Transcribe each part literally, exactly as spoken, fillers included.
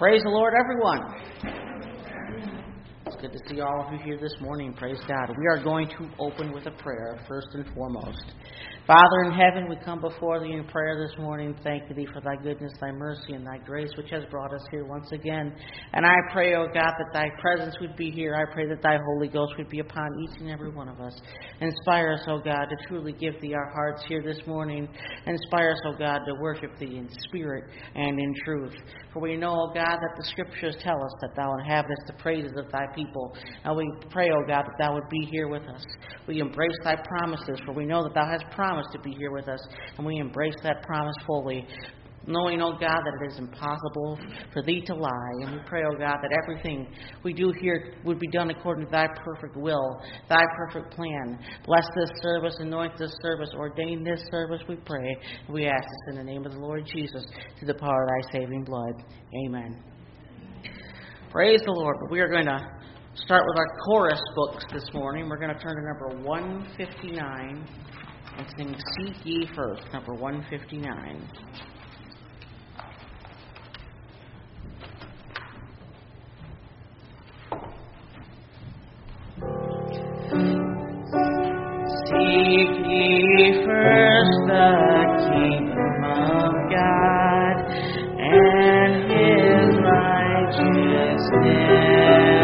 Praise the Lord, everyone. It's good to see all of you here this morning. Praise God. We are going to open with a prayer, first and foremost. Father in heaven, we come before thee in prayer this morning. Thank thee for thy goodness, thy mercy, and thy grace, which has brought us here once again. And I pray, O God, that thy presence would be here. I pray that thy Holy Ghost would be upon each and every one of us. Inspire us, O God, to truly give thee our hearts here this morning. Inspire us, O God, to worship thee in spirit and in truth. For we know, O God, that the Scriptures tell us that thou inhabitest the praises of thy people. And we pray, O God, that thou would be here with us. We embrace thy promises, for we know that thou hast promised to be here with us, and we embrace that promise fully, knowing, oh God, that it is impossible for thee to lie. And we pray, oh God, that everything we do here would be done according to thy perfect will, thy perfect plan. Bless this service, anoint this service, ordain this service, we pray. And we ask this in the name of the Lord Jesus, through the power of thy saving blood. Amen. Praise the Lord. We are going to start with our chorus books this morning. We're going to turn to number one fifty-nine. And sing Seek Ye First, number one fifty-nine. Seek ye first the kingdom of God and his righteousness,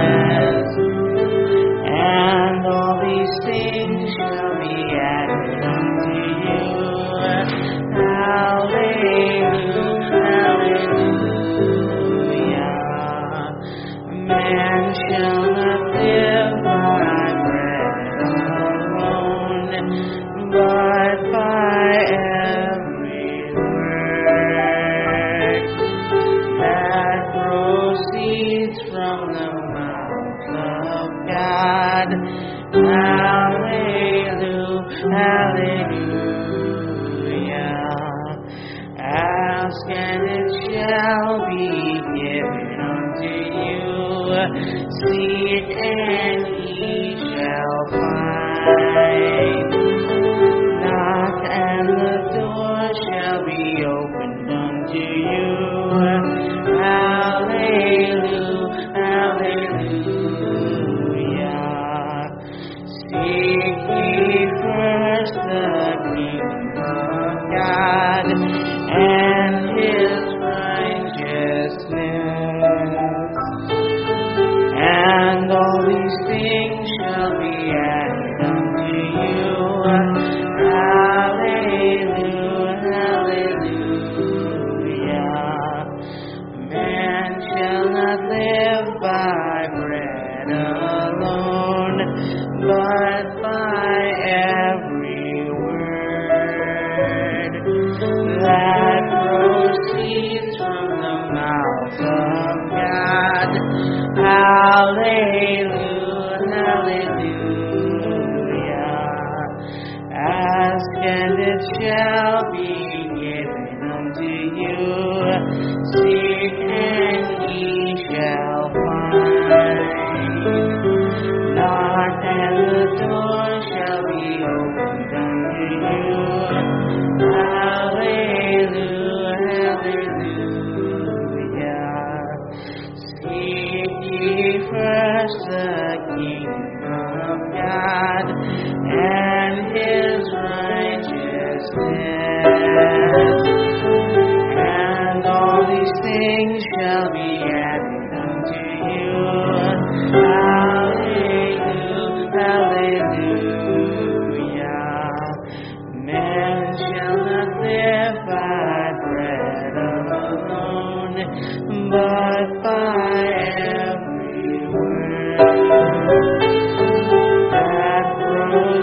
and all these things shall be added unto you. Seek and ye shall find. Knock and the door shall be opened unto you. Hallelujah, hallelujah. Seek ye first the kingdom of God and his righteousness, and all these things shall be added unto you. Hallelujah, hallelujah. Man shall not live by bread alone, but by every word that proceeds from the mouth of God. Hallelujah, hallelujah. Ask and it shall be given unto you. Seek and ye shall find. Knock and the door shall be opened unto you. Hallelujah, hallelujah. Seek ye first the kingdom of God and his righteousness, and all these things shall be added unto you. Hallelujah, hallelujah. Man shall not live by bread alone, but by every word that proceeds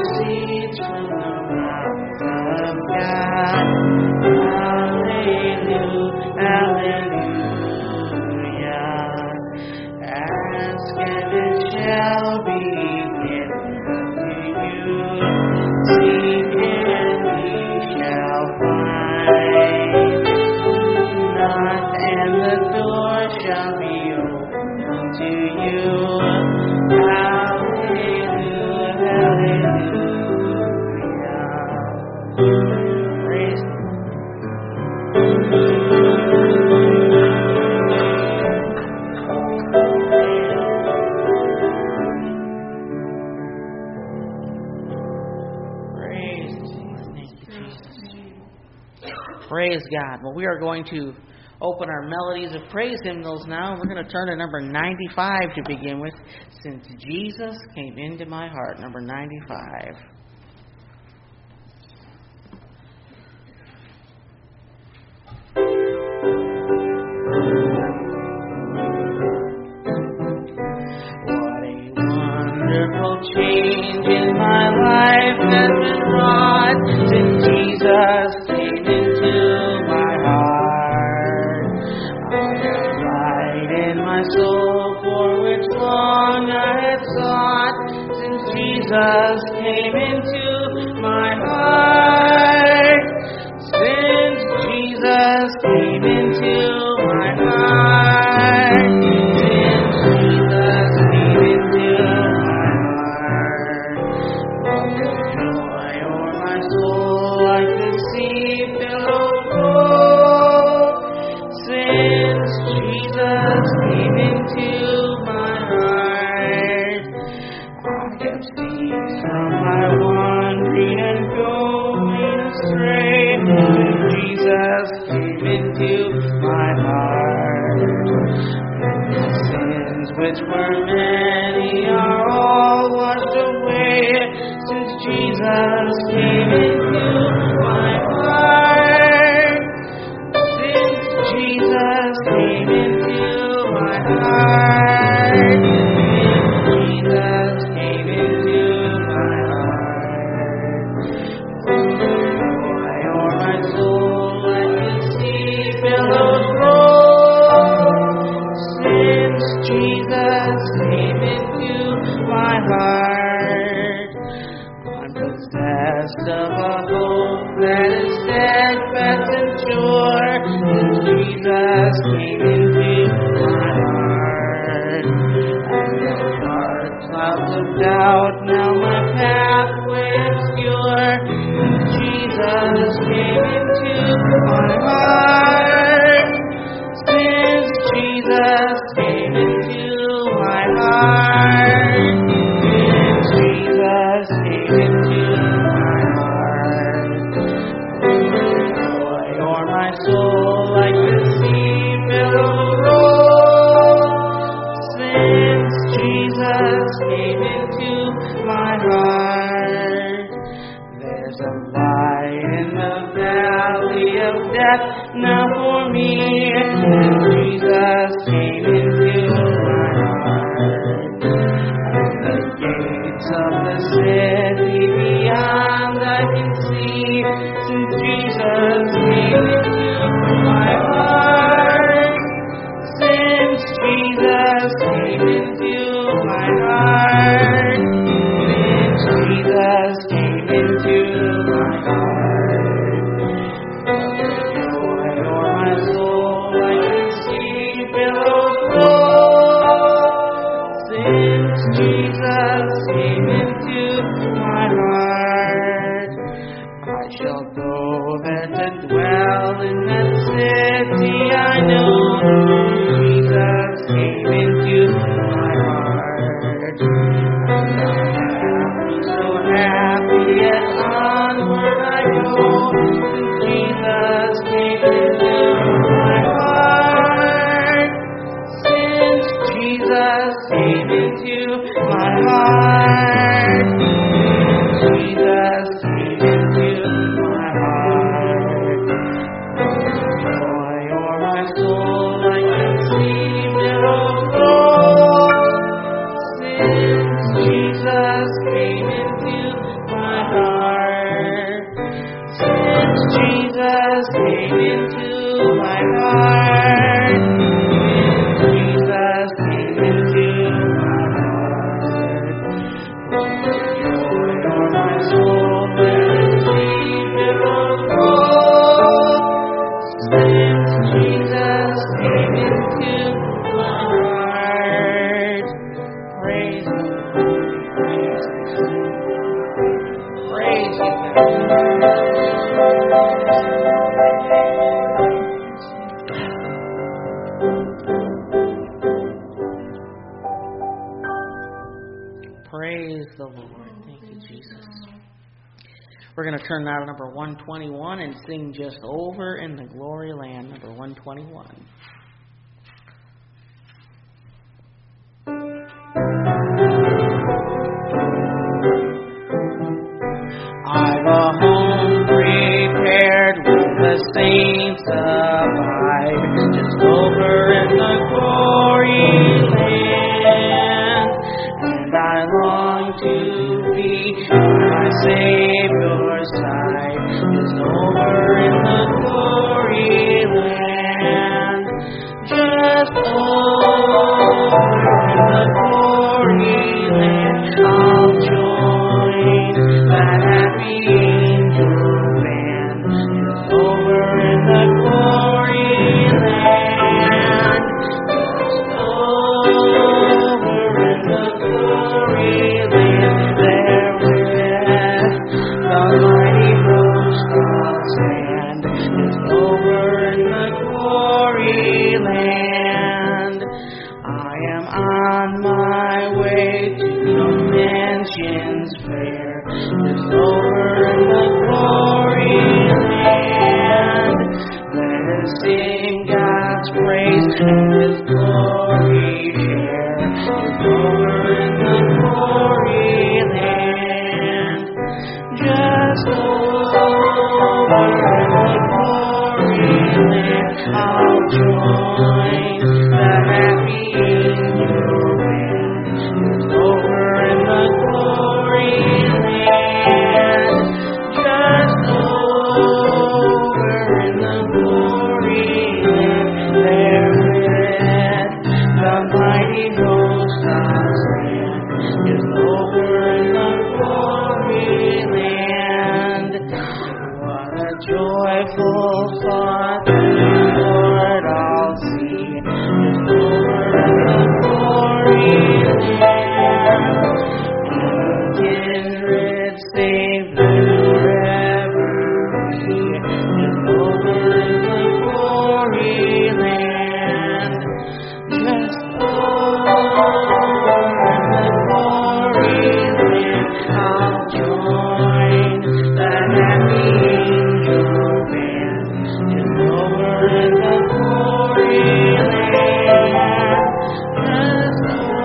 Praise God. Well, we are going to open our melodies of praise hymnals now. We're going to turn to number ninety-five to begin with. Since Jesus Came Into My Heart, number ninety-five. What a wonderful change in my life has been wrought since Jesus came into my heart. I have light in my soul for which long I had sought since Jesus came into my heart. Since Jesus came into my heart. Since Jesus came into my heart. What the joy o'er my soul like the sea billows roll. Since Jesus came into my heart. I have ceased from my wandering and going astray. Since Jesus came into my heart. The sins which were many are all washed away. Since Jesus came into my heart. Since Jesus came into my heart. Since Jesus came into my heart. Joy o'er my soul like the sea billows roll. Since Jesus came into my heart. I'm possessed of a hope that is steadfast and sure. Since Jesus came into my heart. And the dark clouds of doubt now my pathway obscure. Since Jesus came into my heart. Since Jesus came into my heart. Since Jesus came into my heart. Joy o'er my soul like the sea billows roll. Since Jesus came into my heart. There's a light in the valley of death now for me. Since Jesus came into my heart. And the gates of the city beyond I can see. Since Jesus came into my heart. Since Jesus came into my heart. Since Jesus came into my heart. Joy o'er my soul like the sea billows roll. Since Jesus came into my heart. I shall go there to dwell in that city I know. Jesus came into my heart. And I'm happy, so happy, yet onward I go. Since Jesus came into my heart. Since Jesus came into my heart. Since Jesus came into my heart. Joy o'er my soul like the sea billows roll. Since Jesus came into my heart. Since Jesus came into my heart. Since Jesus came into my heart. Joy o'er my soul like the sea billows roll. Since Jesus came into my heart. Praise the Lord. Praise you, Praise the Lord. Thank you, Jesus. We're going to turn now to number one twenty-one and sing Just Over in the Glory Land, number one twenty-one. I've a home prepared with the saints abide, just over in the glory land. And I long to be by my Savior's side, just over in the glory land. Just over in the glory land, I'll join that happy angel band, just over in the glory land. Just over in the glory land, there with the mighty host I'll stand, just over in the glory land. I am on my way to the mansions fair, just over in the glory land. Let us sing God's praise and His glory share, just over in the glory land. Just over in the glory land, I'll join the happy angel band, just over in the glory land. Just over in the glory land, there with the mighty host I'll stand, just over in the glory land. What a joyful thought, the Lord I'll see, just over in the glory land. Kindred saved forever be, just over in the glory land. Just over in the glory land, I'll join the happy angel band, just over in the glory land. Just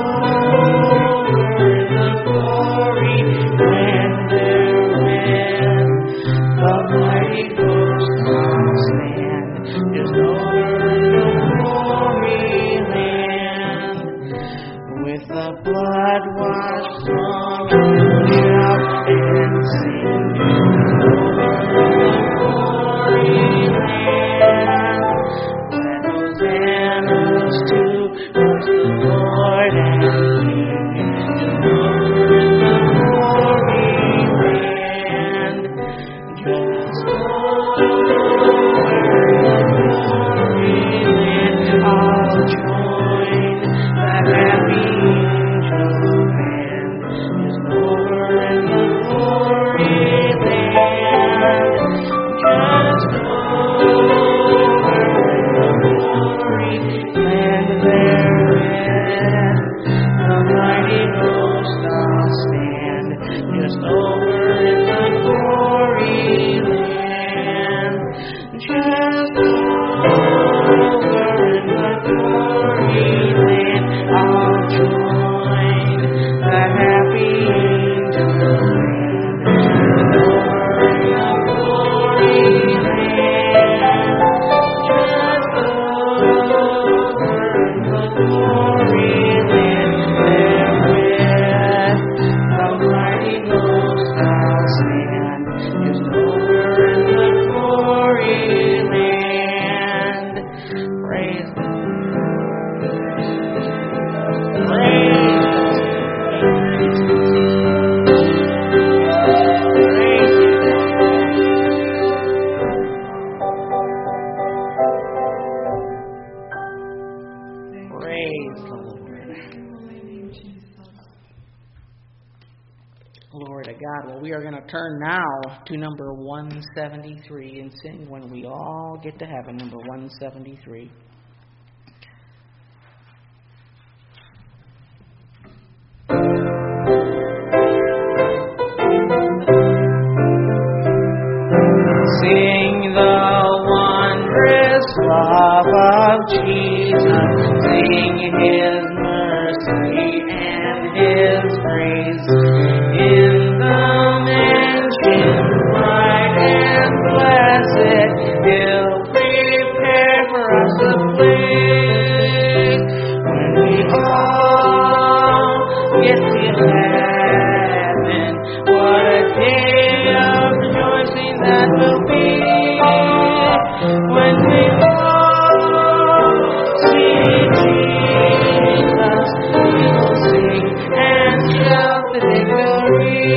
over in the glory land, there with the mighty host I'll stand, just over in the glory land. With the blood-washed song we'll shout and sing, just over in the glory land. Let hosannas to praise the Lord and King, just over in the glory land. Just over in the glory land, I'll join the happy angel band, just over in the glory land. Just over in the glory land, there with the mighty host I'll stand, just over in the glory land. Just over in the glory land, I'll join the happy angel band, just over in the glory land. Just over in the glory land, there with the mighty host I'll stand, just over in the glory land. Praise God. Praise Praise the Lord. Glory to God. Well, we are going to turn now to number one seventy-three and sing When We All Get to Heaven, number one seventy-three. Jesus, sing His mercy and His grace. In the mansion bright and blessed, He'll prepare for us a place. When we all get to heaven, what a day of rejoicing that will be. When we all see Jesus, we will sing and shout the victory.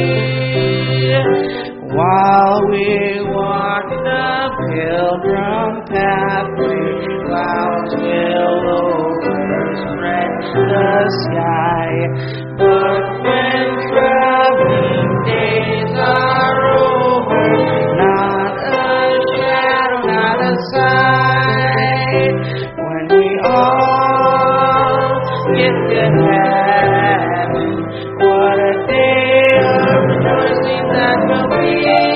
While we walk the pilgrim pathway, clouds will overspread the sky. But when traveling days are over, not a shadow, not a sight. When we all get to heaven, what a day of rejoicing that will be.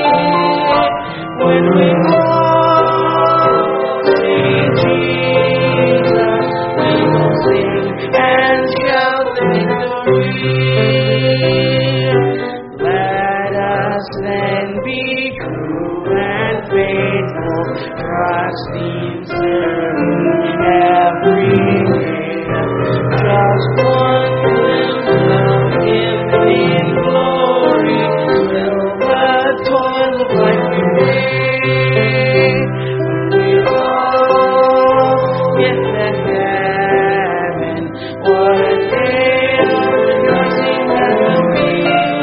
When we all see Jesus, we will sing and shout the victory. Let us then be true and faithful, trusting, serving every day. Just one glimpse of Him in glory will the toils of life repay. When we all get to heaven, what a day of rejoicing that will be.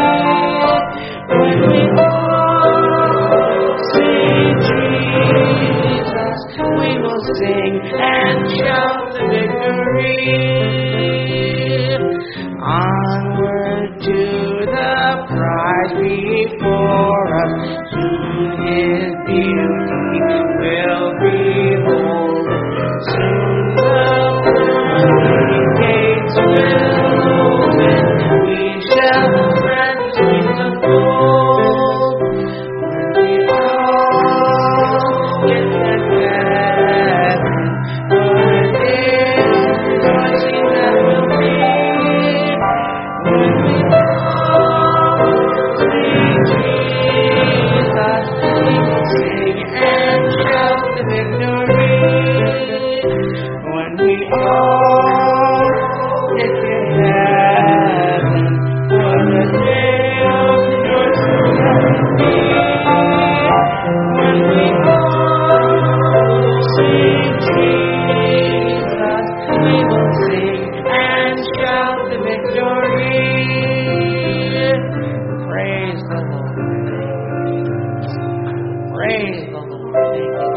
When we all see Jesus, we will sing and shout the victory. Onward to the prize before us, soon His beauty will behold. Soon the pearly gates will open, we shall tread the streets of gold. When we all get to heaven, what a day of rejoicing that will be. When we all see Jesus, we will sing and shout the victory. When we all get to heaven, what a day of rejoicing that will be. When we all see Jesus, we will sing and shout the victory. Praise the Lord. Praise the Lord. Thank you,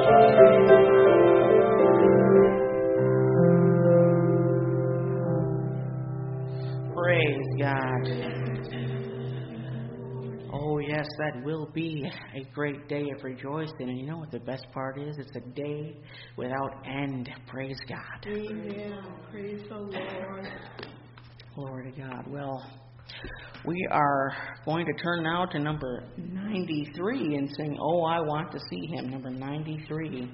Jesus. Praise God. Oh, yes, that will be a great day of rejoicing. And you know what the best part is? It's a day without end. Praise God. Amen. Praise the Lord. Glory to God. Well, we are going to turn now to number ninety-three and sing, Oh, I Want to See Him, number ninety-three.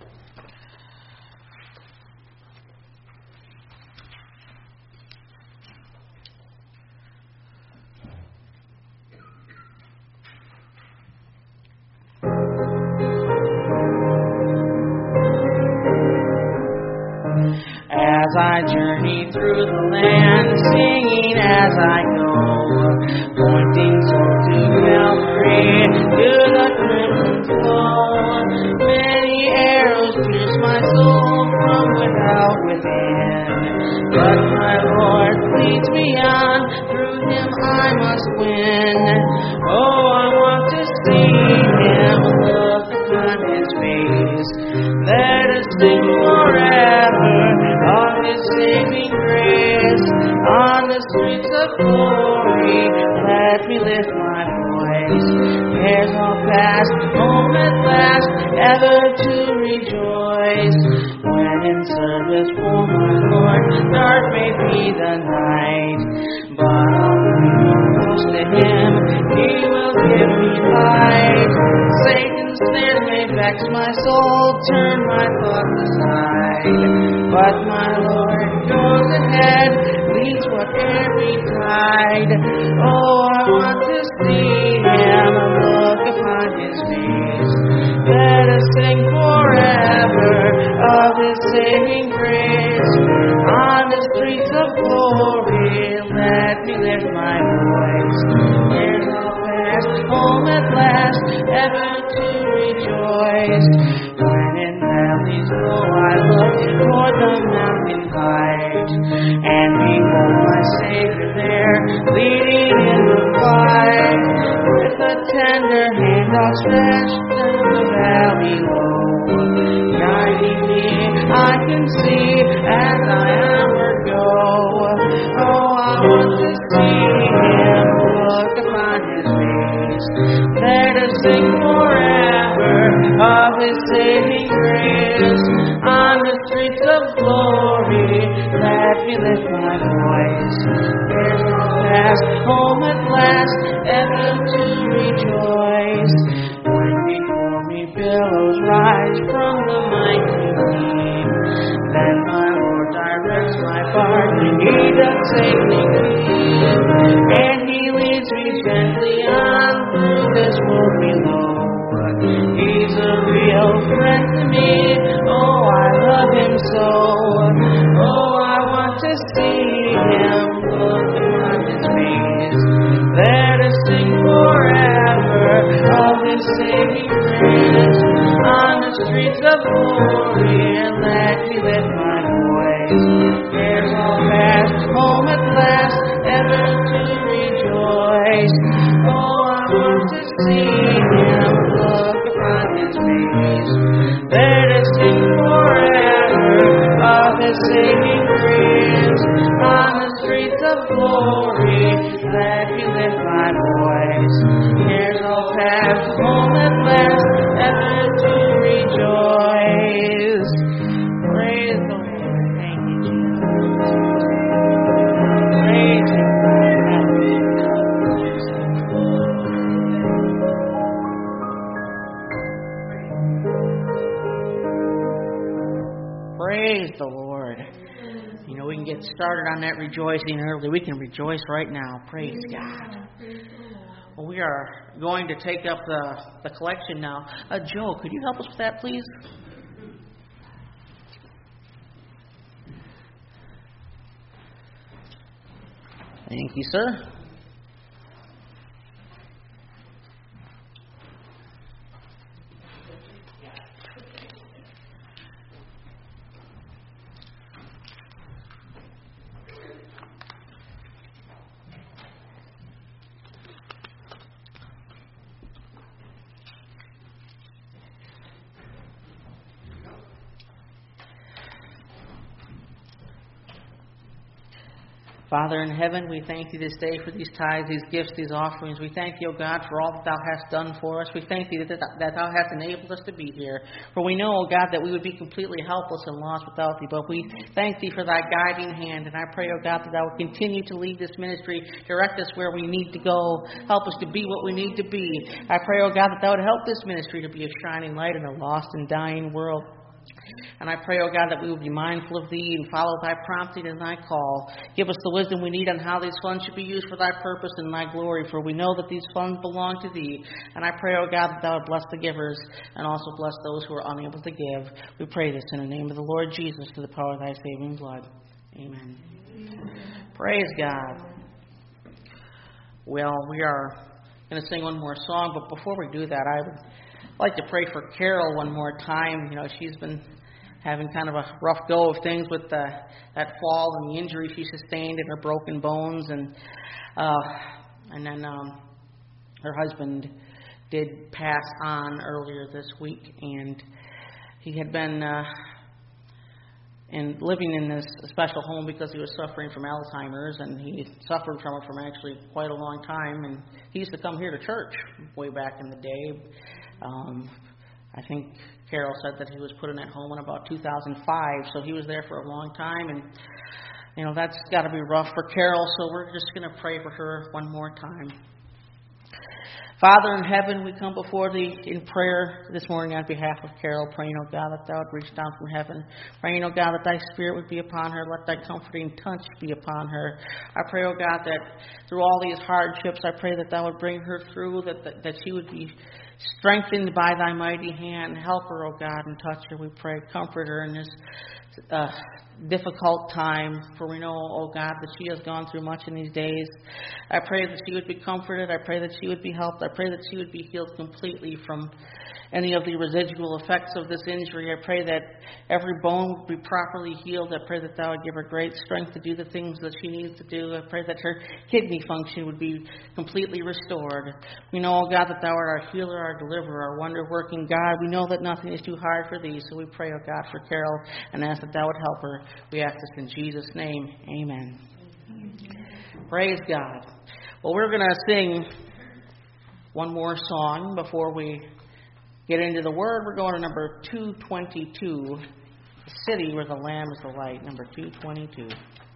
As I journey through the land, singing as I go, pointing soul to Calvary, to the crimson flow. Many arrows pierce my soul from without within, but my Lord leads me on, through Him I must win. Oh, I want to see Him, look upon His face. Let us sing forever of His saving grace. On the streets of glory, let me lift my voice. Cares all past, home at last, ever to rejoice. When in service for my Lord, dark may be the night, but I'll bring close to Him, He will give me light. Satan's snares may vex my soul, turn my thoughts aside. But my Lord goes ahead, leads whatever betide. Oh, I want to see Him, look upon His face. Let us sing forever of His saving grace. On the streets of glory, let me lift my voice. There's no past, home at last, ever to rejoice. When in valleys low I look toward the mountain height, and behold my Savior there, leading in the fight. With a tender hand outstretched down the valley low, guiding me, I can see as I onward go. Oh, I want to see Him, look upon His face. Let us sing forever of His saving grace. On the streets of glory, let me lift my voice. There's no past, home at last, ever to rejoice. When before me billows rise from the mighty deep, then my Lord directs my path, He doth safely lead. And He leads me gently on through this world below. He's a real friend to me, oh, I love Him so. Oh, I want to see Him, look upon His face. Let us sing forever of His saving grace. On the streets of glory, and let me lift my voice. There's no past, home at last, ever to rejoice. Oh, I want to see Him, look upon His face. Let us sing forever of His saving grace. On the streets of glory, let me lift my voice. There's no past, home at last, ever to rejoice. Praise the Lord. Thank you, Jesus. Praise Him. Praise the Lord. You know, we can get started on that rejoicing early. We can rejoice right now. Praise God. Well, we are going to take up the, the collection now. Uh, Joe, could you help us with that, please? Thank you, sir. Father in heaven, we thank you this day for these tithes, these gifts, these offerings. We thank you, O God, for all that thou hast done for us. We thank you that, that thou hast enabled us to be here. For we know, O God, that we would be completely helpless and lost without thee. But we thank thee for thy guiding hand. And I pray, O God, that thou would continue to lead this ministry, direct us where we need to go, help us to be what we need to be. I pray, O God, that thou would help this ministry to be a shining light in a lost and dying world. And I pray, O God, that we will be mindful of Thee and follow Thy prompting and Thy call. Give us the wisdom we need on how these funds should be used for Thy purpose and Thy glory, for we know that these funds belong to Thee. And I pray, O God, that Thou would bless the givers and also bless those who are unable to give. We pray this in the name of the Lord Jesus, through the power of Thy saving blood. Amen. Amen. Praise God. Well, we are going to sing one more song, but before we do that, I would like to pray for Carol one more time. You know, she's been having kind of a rough go of things with the, that fall and the injury she sustained and her broken bones. And uh, and then um, her husband did pass on earlier this week. And he had been uh, in, living in this special home because he was suffering from Alzheimer's. And he suffered from it from actually quite a long time. And he used to come here to church way back in the day. Um, I think Carol said that he was put in that home in about two thousand five, so he was there for a long time, and you know that's got to be rough for Carol. So we're just going to pray for her one more time. Father in heaven, we come before Thee in prayer this morning on behalf of Carol, praying, oh God, that Thou would reach down from heaven. Praying, oh God, that Thy Spirit would be upon her. Let Thy comforting touch be upon her. I pray, oh God, that through all these hardships, I pray that Thou would bring her through, that, that, that she would be strengthened by Thy mighty hand. Help her, oh God, and touch her, we pray. Comfort her in this uh, difficult time, for we know, oh God, that she has gone through much in these days. I pray that she would be comforted. I pray that she would be helped. I pray that she would be healed completely from any of the residual effects of this injury. I pray that every bone would be properly healed. I pray that Thou would give her great strength to do the things that she needs to do. I pray that her kidney function would be completely restored. We know, oh God, that Thou art our healer, our deliverer, our wonder-working God. We know that nothing is too hard for Thee, so we pray, oh God, for Carol and ask that Thou would help her. We ask this in Jesus' name. Amen. Amen. Praise God. Well, we're going to sing one more song before we get into the Word. We're going to number two twenty-two, The City Where the Lamb is the Light, number two twenty-two.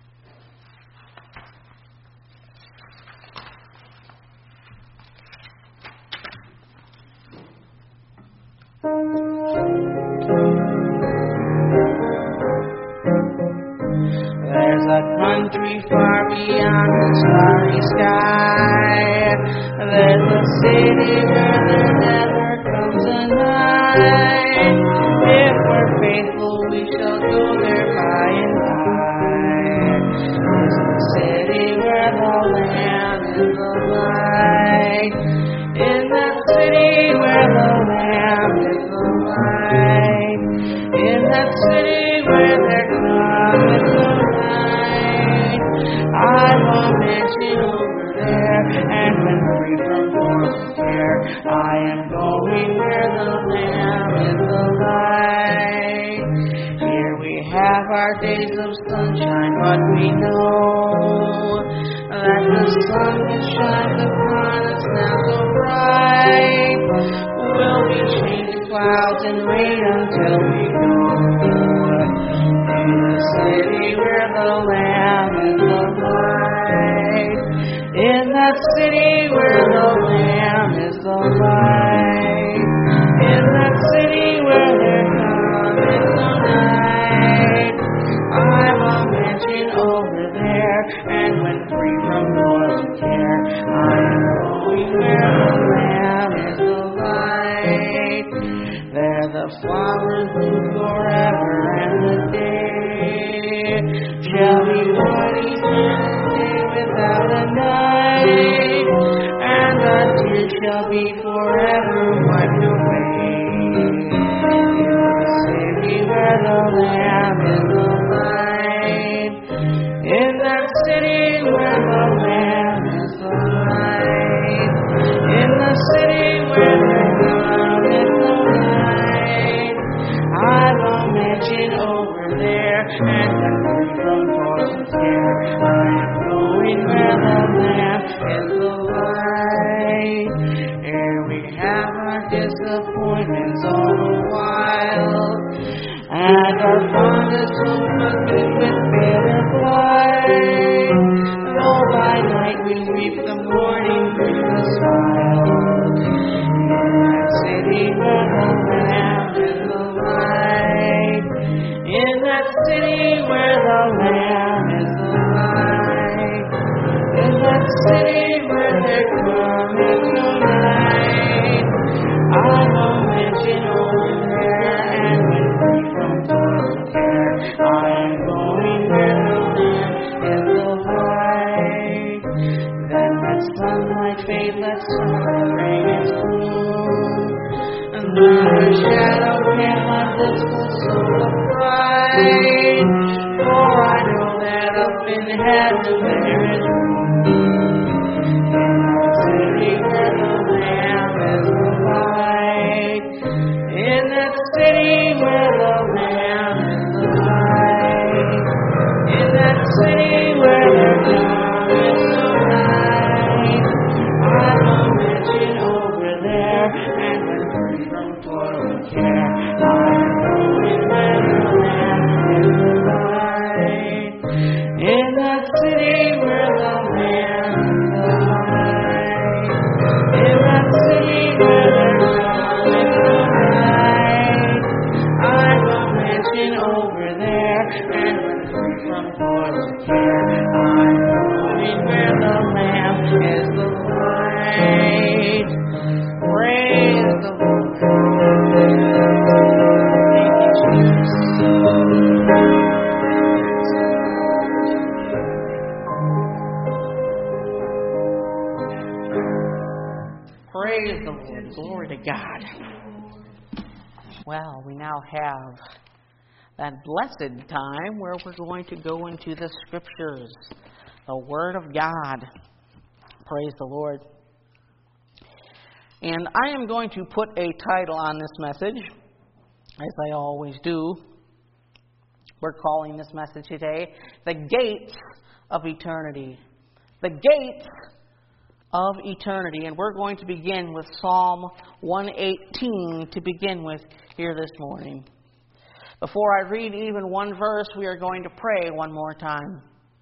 There's a country far beyond the starry sky. There's a city where there never comes a night. If we're faithful, we shall go there by and by. There's a city where the Lamb is the light. In that city where the Lamb is the light. In that city where there comes the night. I will mention over there, and when free from mortal care, I am going where the Lamb is the light. Here we have our days of sunshine, but we know that the sun that shines upon us now so bright will be changed to clouds and rain until we go to the city where the Lamb is the light. In that city where the Lamb is the light. In that city where there comes the night. I'm a mansion over there, and when free from mortal care, I am going where the Lamb is the light. There the flowers bloom forever, and the day shall be one eternal day without a night, and the tears shall be forever wiped away. In the city where the Lamb is the light. In that city where the Lamb is the light. In the city where there comes the night. I've a mansion over there, and I'm free from mortal care. I am going where the Lamb is the light. Here we have our disappointments all the while, and our fondest hope was with bitter blood. Though by night we weep, the morning brings a smile. In that city where the Lamb is the light. In that city where the Lamb is the light. In that city where there comes no night. I will mention over there, and when free from total care, I am going where the Lamb is the light. Then let sunlight fade, let summer rain its gloom. Another shadow can my lips will so bright. For I know that up in heaven there is room. In the city where the Lamb is the light. In that city where the Lamb is the light. In that city where there comes the night. I will mention over there, and when free from toil and care, I am going where the Lamb is the light. In that city where the Lamb Praise the Lord. Glory to God. Well, we now have that blessed time where we're going to go into the Scriptures, the Word of God. Praise the Lord. And I am going to put a title on this message, as I always do. We're calling this message today, The Gates of Eternity. The Gates of Eternity. And we're going to begin with Psalm one eighteen to begin with here this morning. Before I read even one verse, we are going to pray one more time.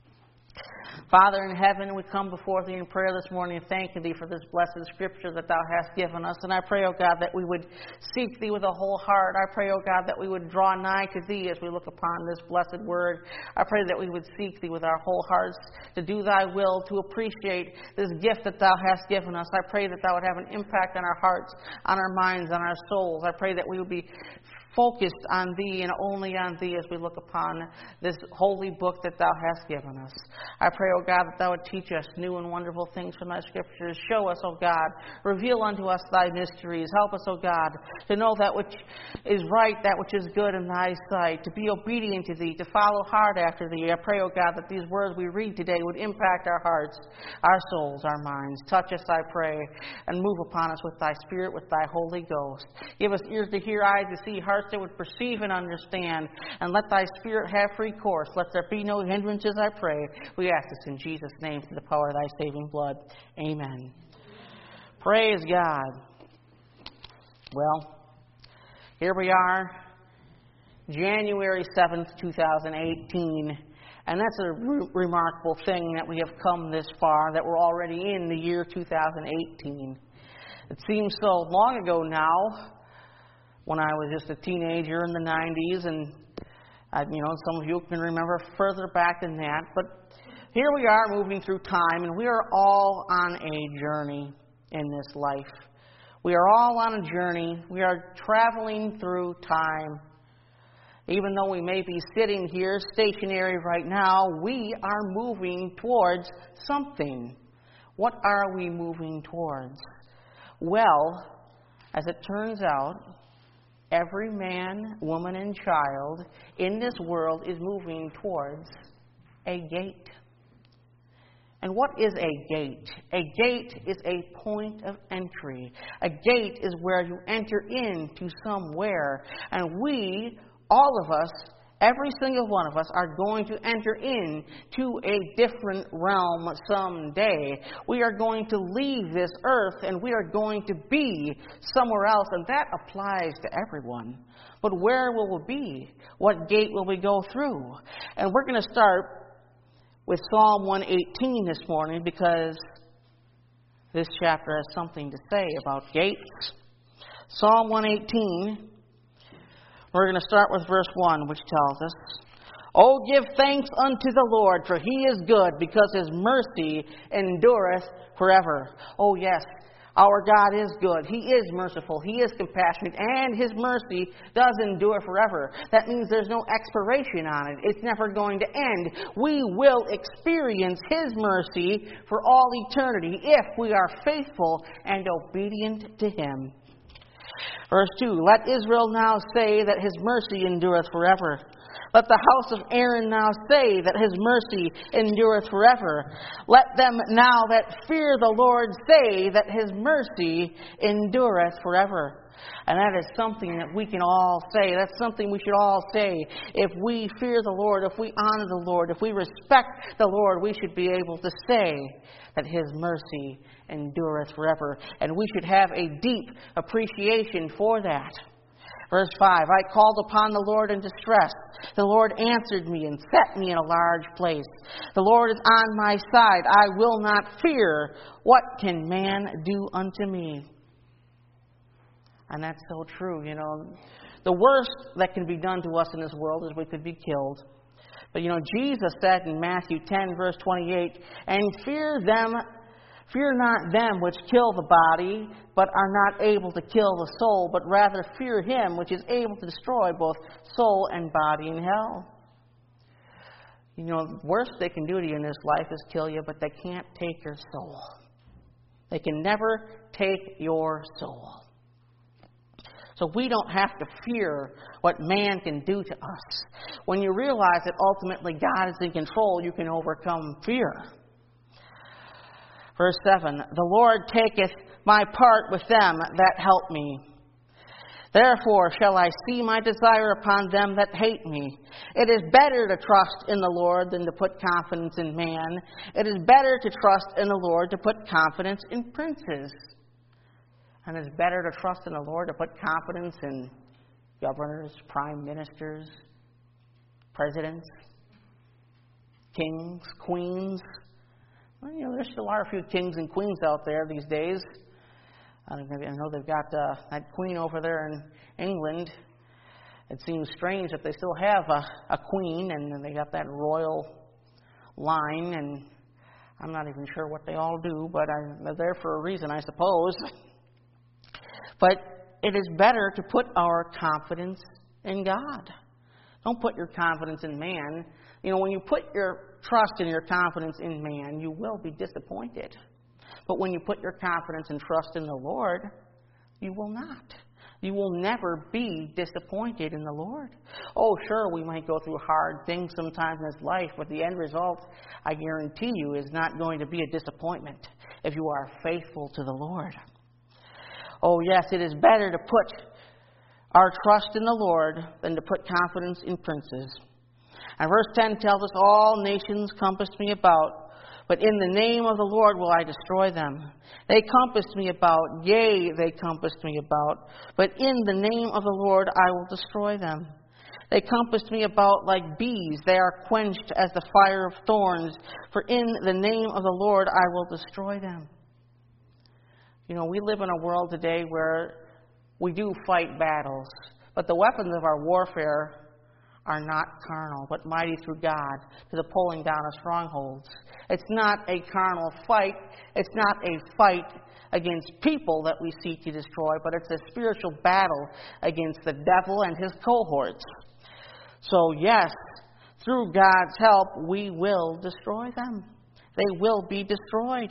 Father in heaven, we come before Thee in prayer this morning and thank Thee for this blessed Scripture that Thou hast given us. And I pray, O God, that we would seek Thee with a whole heart. I pray, O God, that we would draw nigh to Thee as we look upon this blessed Word. I pray that we would seek Thee with our whole hearts to do Thy will, to appreciate this gift that Thou hast given us. I pray that Thou would have an impact on our hearts, on our minds, on our souls. I pray that we would be focused on Thee and only on Thee as we look upon this holy book that Thou hast given us. I pray, O God, that Thou would teach us new and wonderful things from Thy Scriptures. Show us, O God, reveal unto us Thy mysteries. Help us, O God, to know that which is right, that which is good in Thy sight, to be obedient to Thee, to follow hard after Thee. I pray, O God, that these words we read today would impact our hearts, our souls, our minds. Touch us, I pray, and move upon us with Thy Spirit, with Thy Holy Ghost. Give us ears to hear, eyes to see, hearts that would perceive and understand, and let Thy Spirit have free course. Let there be no hindrances, I pray. We ask this in Jesus' name through the power of Thy saving blood. Amen. Praise God. Well, here we are, January seventh, two thousand eighteen, and that's a re- remarkable thing that we have come this far, that we're already in the year two thousand eighteen. It seems so long ago now, when I was just a teenager in the nineties, and uh, you know, some of you can remember further back than that. But here we are moving through time, and we are all on a journey in this life. We are all on a journey. We are traveling through time. Even though we may be sitting here stationary right now, we are moving towards something. What are we moving towards? Well, as it turns out, every man, woman, and child in this world is moving towards a gate. And what is a gate? A gate is a point of entry. A gate is where you enter into somewhere. And we, all of us, every single one of us, are going to enter into a different realm someday. We are going to leave this earth and we are going to be somewhere else, and that applies to everyone. But where will we be? What gate will we go through? And we're going to start with Psalm one eighteen this morning, because this chapter has something to say about gates. Psalm one eighteen. We're going to start with verse one, which tells us, "Oh, give thanks unto the Lord, for He is good, because His mercy endureth forever." Oh, yes, our God is good. He is merciful. He is compassionate. And His mercy does endure forever. That means there's no expiration on it. It's never going to end. We will experience His mercy for all eternity if we are faithful and obedient to Him. Verse two, "Let Israel now say that His mercy endureth forever. Let the house of Aaron now say that His mercy endureth forever. Let them now that fear the Lord say that His mercy endureth forever." And that is something that we can all say. That's something we should all say. If we fear the Lord, if we honor the Lord, if we respect the Lord, we should be able to say that His mercy endureth forever. And we should have a deep appreciation for that. Verse five, "I called upon the Lord in distress. The Lord answered me and set me in a large place. The Lord is on my side. I will not fear. What can man do unto me?" And that's so true, you know. The worst that can be done to us in this world is we could be killed. But, you know, Jesus said in Matthew ten, verse twenty-eight, and fear them, fear not them which kill the body, but are not able to kill the soul, but rather fear him which is able to destroy both soul and body in hell. You know, the worst they can do to you in this life is kill you, but they can't take your soul. They can never take your soul. So we don't have to fear what man can do to us. When you realize that ultimately God is in control, you can overcome fear. Verse seven, the Lord taketh my part with them that help me. Therefore shall I see my desire upon them that hate me. It is better to trust in the Lord than to put confidence in man. It is better to trust in the Lord to put confidence in princes. And it's better to trust in the Lord to put confidence in governors, prime ministers, presidents, kings, queens. Well, you know, there still are a few kings and queens out there these days. I know they've got uh, that queen over there in England. It seems strange that they still have a, a queen, and they got that royal line, and I'm not even sure what they all do, but I, they're there for a reason, I suppose. But it is better to put our confidence in God. Don't put your confidence in man. You know, when you put your trust and your confidence in man, you will be disappointed. But when you put your confidence and trust in the Lord, you will not. You will never be disappointed in the Lord. Oh, sure, we might go through hard things sometimes in this life, but the end result, I guarantee you, is not going to be a disappointment if you are faithful to the Lord. Oh, yes, it is better to put our trust in the Lord than to put confidence in princes. And verse ten tells us, all nations compassed me about, but in the name of the Lord will I destroy them. They compassed me about, yea, they compassed me about, but in the name of the Lord I will destroy them. They compassed me about like bees, they are quenched as the fire of thorns, for in the name of the Lord I will destroy them. You know, we live in a world today where we do fight battles, but the weapons of our warfare are not carnal, but mighty through God to the pulling down of strongholds. It's not a carnal fight. It's not a fight against people that we seek to destroy, but it's a spiritual battle against the devil and his cohorts. So yes, through God's help, we will destroy them. They will be destroyed.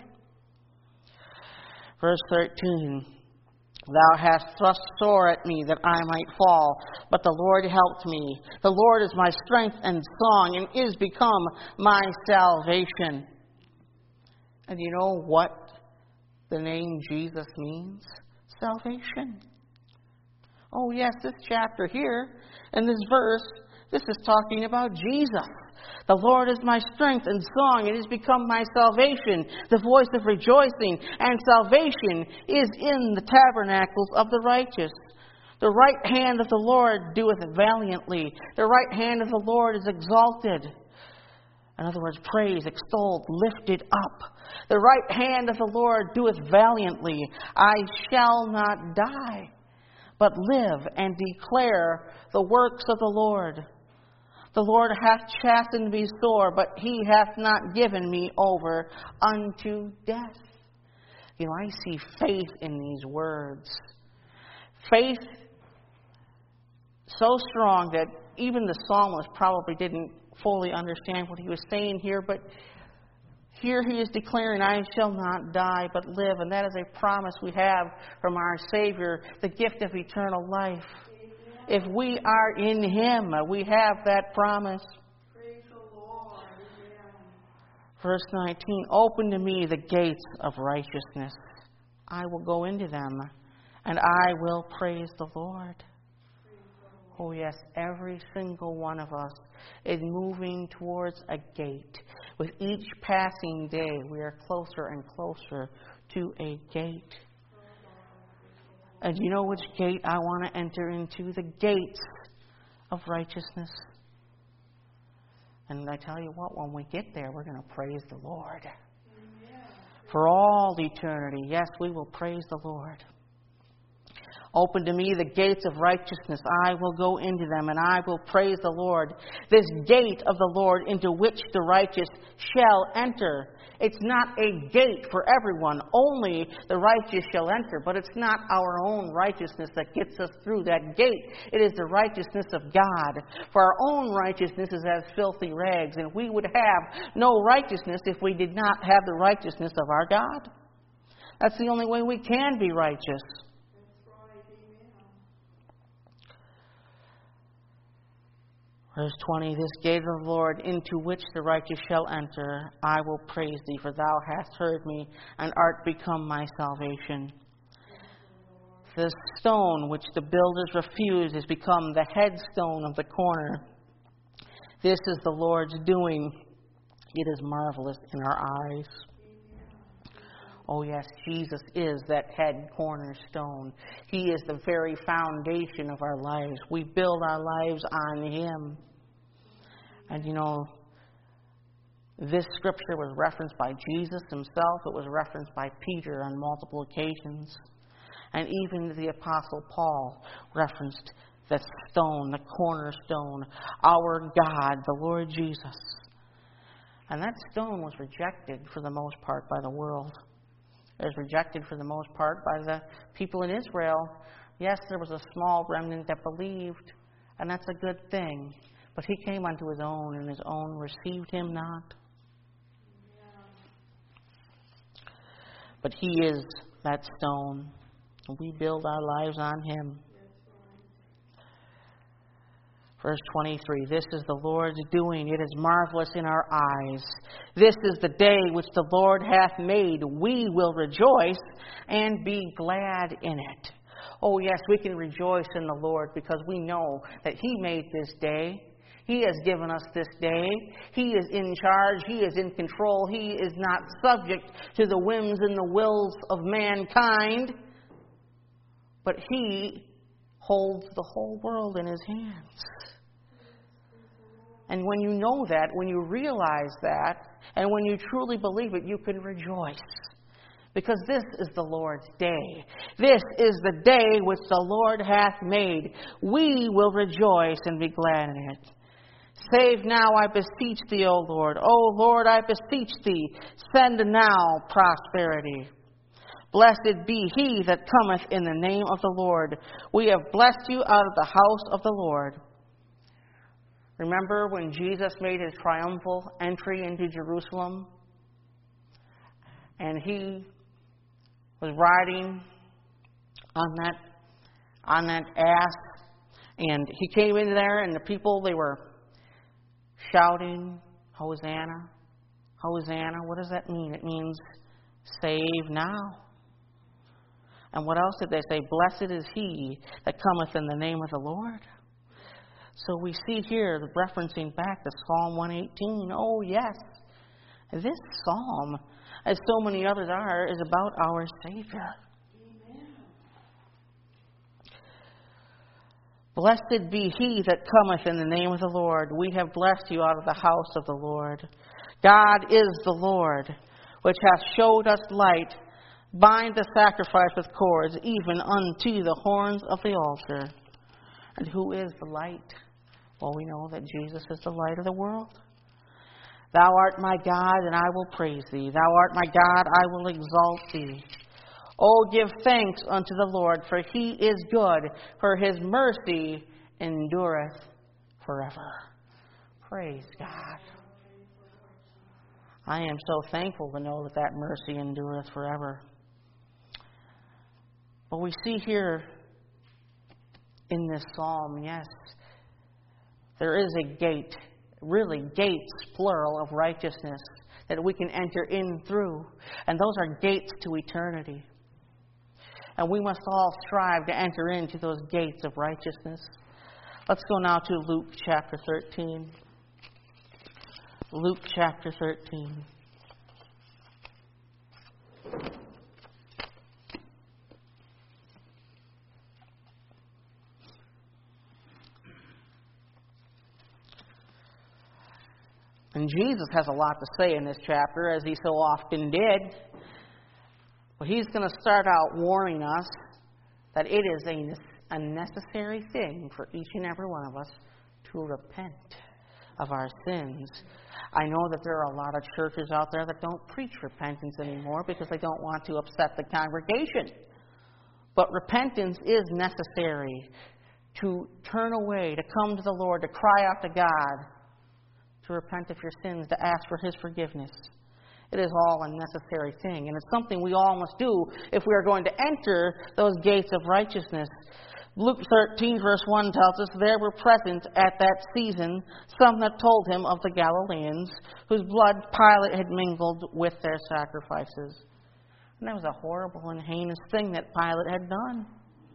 Verse thirteen. Thou hast thrust sore at me that I might fall, but the Lord helped me. The Lord is my strength and song, and is become my salvation. And you know what the name Jesus means? Salvation. Oh yes, this chapter here, in this verse, this is talking about Jesus. The Lord is my strength and song. It has become my salvation, the voice of rejoicing. And salvation is in the tabernacles of the righteous. The right hand of the Lord doeth valiantly. The right hand of the Lord is exalted. In other words, praised, extolled, lifted up. The right hand of the Lord doeth valiantly. I shall not die, but live and declare the works of the Lord. The Lord hath chastened me sore, but he hath not given me over unto death. You know, I see faith in these words. Faith so strong that even the psalmist probably didn't fully understand what he was saying here, but here he is declaring, I shall not die, but live. And that is a promise we have from our Savior, the gift of eternal life. If we are in him, we have that promise. Praise the Lord. Verse nineteen, open to me the gates of righteousness. I will go into them, and I will praise the Lord. Oh yes, every single one of us is moving towards a gate. With each passing day, we are closer and closer to a gate. And you know which gate I want to enter into? The gates of righteousness. And I tell you what, when we get there, we're going to praise the Lord. Amen. For all eternity, yes, we will praise the Lord. Open to me the gates of righteousness. I will go into them, and I will praise the Lord. This gate of the Lord into which the righteous shall enter. It's not a gate for everyone. Only the righteous shall enter. But it's not our own righteousness that gets us through that gate. It is the righteousness of God. For our own righteousness is as filthy rags, and we would have no righteousness if we did not have the righteousness of our God. That's the only way we can be righteous. Verse twenty, this gate of the Lord into which the righteous shall enter, I will praise thee, for thou hast heard me, and art become my salvation. The stone which the builders refused has become the headstone of the corner. This is the Lord's doing. It is marvelous in our eyes. Oh yes, Jesus is that head cornerstone. He is the very foundation of our lives. We build our lives on Him. And you know, this scripture was referenced by Jesus Himself. It was referenced by Peter on multiple occasions. And even the Apostle Paul referenced the stone, the cornerstone, our God, the Lord Jesus. And that stone was rejected for the most part by the world. It was rejected for the most part by the people in Israel. Yes, there was a small remnant that believed, and that's a good thing. But He came unto His own, and His own received Him not. But He is that stone, and we build our lives on Him. Verse twenty-three, this is the Lord's doing. It is marvelous in our eyes. This is the day which the Lord hath made. We will rejoice and be glad in it. Oh yes, we can rejoice in the Lord because we know that He made this day. He has given us this day. He is in charge. He is in control. He is not subject to the whims and the wills of mankind. But He holds the whole world in His hands. And when you know that, when you realize that, and when you truly believe it, you can rejoice. Because this is the Lord's day. This is the day which the Lord hath made. We will rejoice and be glad in it. Save now, I beseech thee, O Lord. O Lord, I beseech thee, send now prosperity. Blessed be he that cometh in the name of the Lord. We have blessed you out of the house of the Lord. Remember when Jesus made His triumphal entry into Jerusalem? And He was riding on that, on that ass. And He came in there, and the people, they were shouting, Hosanna, Hosanna. What does that mean? It means save now. And what else did they say? Blessed is he that cometh in the name of the Lord. So we see here, referencing back to Psalm one eighteen, oh yes, this psalm, as so many others are, is about our Savior. Amen. Blessed be he that cometh in the name of the Lord. We have blessed you out of the house of the Lord. God is the Lord, which hath showed us light. Bind the sacrifice with cords, even unto the horns of the altar. And who is the light? Well, we know that Jesus is the light of the world. Thou art my God, and I will praise thee. Thou art my God, I will exalt thee. Oh, give thanks unto the Lord, for he is good, for his mercy endureth forever. Praise God. I am so thankful to know that that mercy endureth forever. But we see here in this psalm, yes, there is a gate, really gates, plural, of righteousness that we can enter in through. And those are gates to eternity. And we must all strive to enter into those gates of righteousness. Let's go now to Luke chapter thirteen. Luke chapter thirteen. And Jesus has a lot to say in this chapter, as he so often did. But he's going to start out warning us that it is a, a necessary thing for each and every one of us to repent of our sins. I know that there are a lot of churches out there that don't preach repentance anymore because they don't want to upset the congregation. But repentance is necessary, to turn away, to come to the Lord, to cry out to God, to repent of your sins, to ask for His forgiveness. It is all a necessary thing, and it's something we all must do if we are going to enter those gates of righteousness. Luke thirteen, verse one tells us, there were present at that season some that told him of the Galileans, whose blood Pilate had mingled with their sacrifices. And that was a horrible and heinous thing that Pilate had done.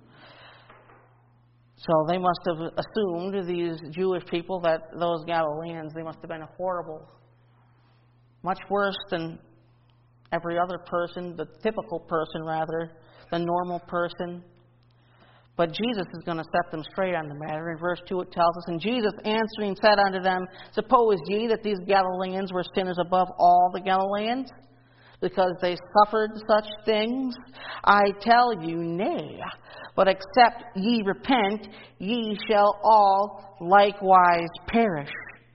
So they must have assumed, these Jewish people, that those Galileans, they must have been horrible. Much worse than every other person, the typical person rather, the normal person. But Jesus is going to set them straight on the matter. In verse two it tells us, and Jesus answering said unto them, suppose ye that these Galileans were sinners above all the Galileans, because they suffered such things? I tell you, nay. But except ye repent, ye shall all likewise perish.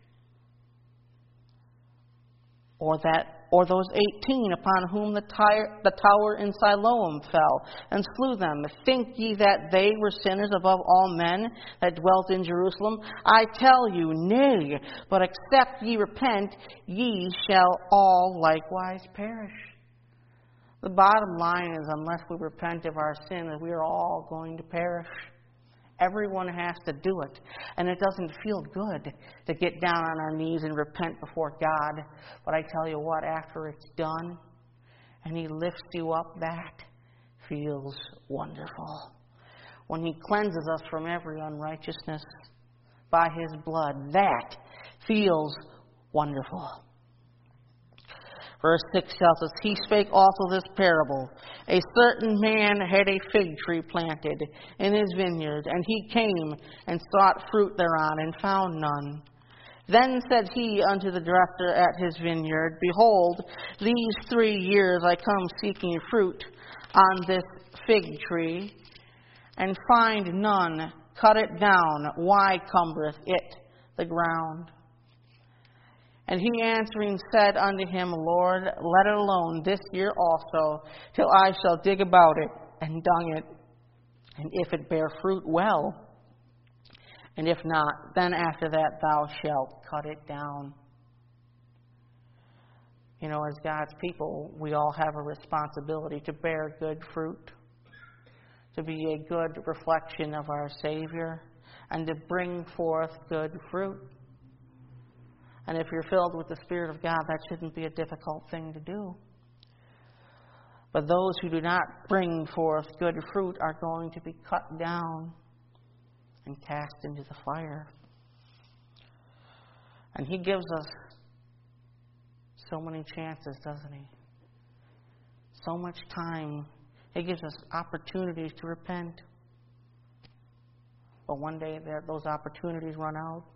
Or that, or those eighteen upon whom the, tire, the tower in Siloam fell, and slew them. Think ye that they were sinners above all men that dwelt in Jerusalem? I tell you, nay. But except ye repent, ye shall all likewise perish. The bottom line is, unless we repent of our sin, we are all going to perish. Everyone has to do it. And it doesn't feel good to get down on our knees and repent before God. But I tell you what, after it's done and He lifts you up, that feels wonderful. When He cleanses us from every unrighteousness by His blood, that feels wonderful. Verse six tells us, he spake also this parable. A certain man had a fig tree planted in his vineyard, and he came and sought fruit thereon, and found none. Then said he unto the director at his vineyard, behold, these three years I come seeking fruit on this fig tree, and find none. Cut it down. Why cumbereth it the ground? And he answering said unto him, Lord, let it alone this year also, till I shall dig about it, and dung it. And if it bear fruit, well. And if not, then after that thou shalt cut it down. You know, as God's people, we all have a responsibility to bear good fruit, to be a good reflection of our Savior, and to bring forth good fruit. And if you're filled with the Spirit of God, that shouldn't be a difficult thing to do. But those who do not bring forth good fruit are going to be cut down and cast into the fire. And He gives us so many chances, doesn't He? So much time. He gives us opportunities to repent. But one day those opportunities run out.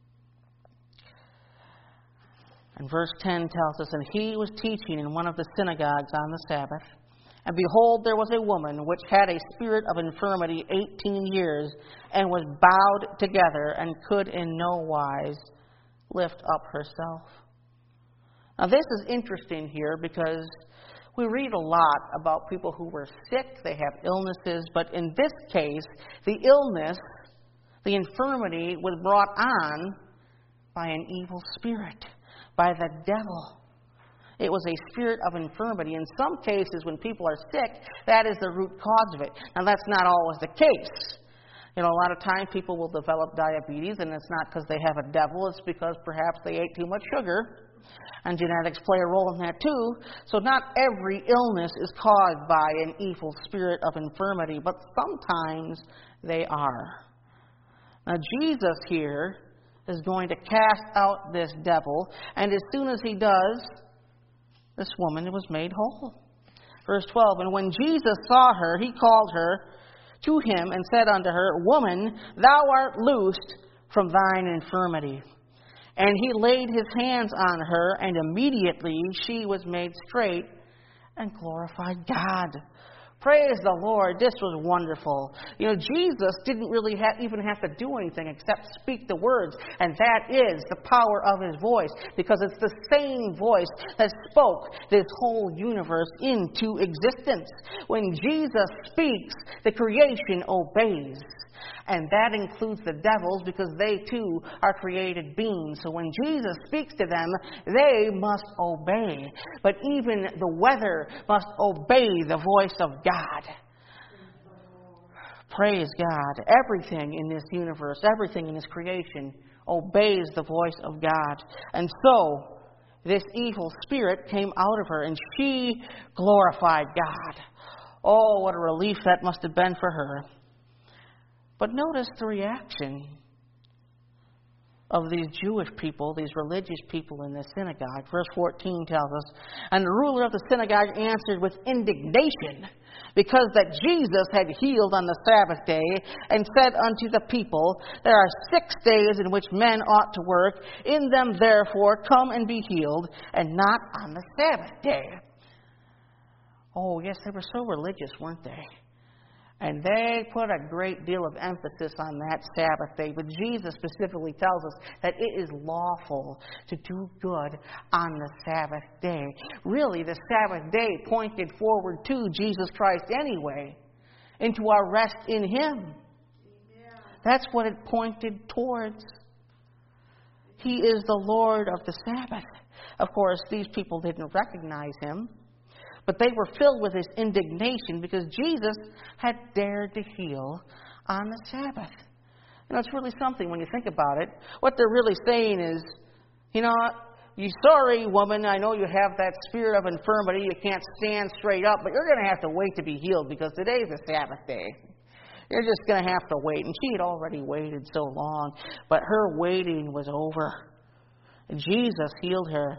And verse ten tells us, and he was teaching in one of the synagogues on the Sabbath. And behold, there was a woman which had a spirit of infirmity eighteen years, and was bowed together, and could in no wise lift up herself. Now this is interesting here, because we read a lot about people who were sick, they have illnesses, but in this case, the illness, the infirmity, was brought on by an evil spirit, by the devil. It was a spirit of infirmity. In some cases, when people are sick, that is the root cause of it. Now, that's not always the case. You know, a lot of times people will develop diabetes, and it's not because they have a devil. It's because perhaps they ate too much sugar, and genetics play a role in that too. So not every illness is caused by an evil spirit of infirmity, but sometimes they are. Now, Jesus here is going to cast out this devil, and as soon as He does, this woman was made whole. Verse twelve, and when Jesus saw her, He called her to Him and said unto her, Woman, thou art loosed from thine infirmity. And He laid His hands on her, and immediately she was made straight and glorified God. Praise the Lord. This was wonderful. You know, Jesus didn't really have, even have to do anything except speak the words. And that is the power of His voice. Because it's the same voice that spoke this whole universe into existence. When Jesus speaks, the creation obeys. And that includes the devils, because they too are created beings. So when Jesus speaks to them, they must obey. But even the weather must obey the voice of God. Praise God. Everything in this universe, everything in this creation obeys the voice of God. And so, this evil spirit came out of her, and she glorified God. Oh, what a relief that must have been for her. But notice the reaction of these Jewish people, these religious people in the synagogue. Verse fourteen tells us, and the ruler of the synagogue answered with indignation, because that Jesus had healed on the Sabbath day, and said unto the people, there are six days in which men ought to work. In them therefore come and be healed, and not on the Sabbath day. Oh, yes, they were so religious, weren't they? And they put a great deal of emphasis on that Sabbath day. But Jesus specifically tells us that it is lawful to do good on the Sabbath day. Really, the Sabbath day pointed forward to Jesus Christ anyway, into our rest in Him. Yeah. That's what it pointed towards. He is the Lord of the Sabbath. Of course, these people didn't recognize Him. But they were filled with this indignation because Jesus had dared to heal on the Sabbath. You know, it's really something when you think about it. What they're really saying is, you know, you sorry, woman, I know you have that spirit of infirmity. You can't stand straight up, but you're going to have to wait to be healed because today's a Sabbath day. You're just going to have to wait. And she had already waited so long, but her waiting was over. And Jesus healed her.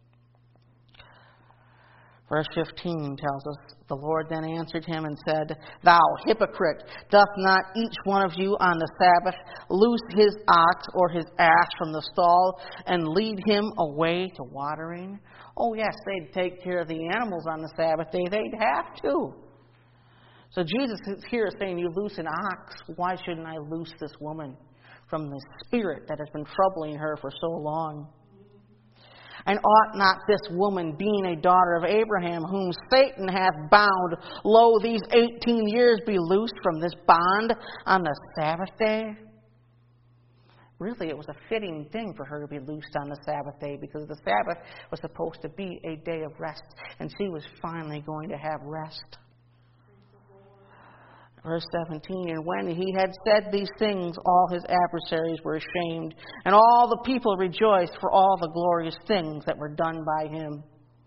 Verse fifteen tells us, the Lord then answered him and said, thou hypocrite, doth not each one of you on the Sabbath loose his ox or his ass from the stall and lead him away to watering? Oh yes, they'd take care of the animals on the Sabbath day. They'd have to. So Jesus is here saying, you loose an ox. Why shouldn't I loose this woman from the spirit that has been troubling her for so long? And ought not this woman, being a daughter of Abraham, whom Satan hath bound, lo, these eighteen years be loosed from this bond on the Sabbath day? Really, it was a fitting thing for her to be loosed on the Sabbath day, because the Sabbath was supposed to be a day of rest, and she was finally going to have rest. Verse seventeen, and when he had said these things, all his adversaries were ashamed, and all the people rejoiced for all the glorious things that were done by him.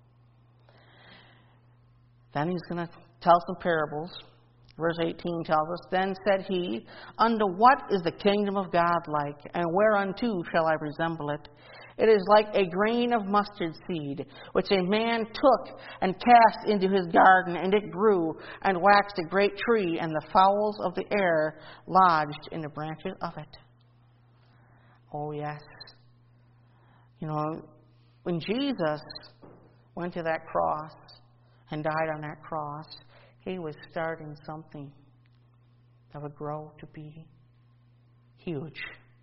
Then he's going to tell some parables. Verse eighteen tells us, then said he, unto what is the kingdom of God like, and whereunto shall I resemble it? It is like a grain of mustard seed, which a man took and cast into his garden, and it grew and waxed a great tree, and the fowls of the air lodged in the branches of it. Oh, yes. You know, when Jesus went to that cross and died on that cross, he was starting something that would grow to be huge.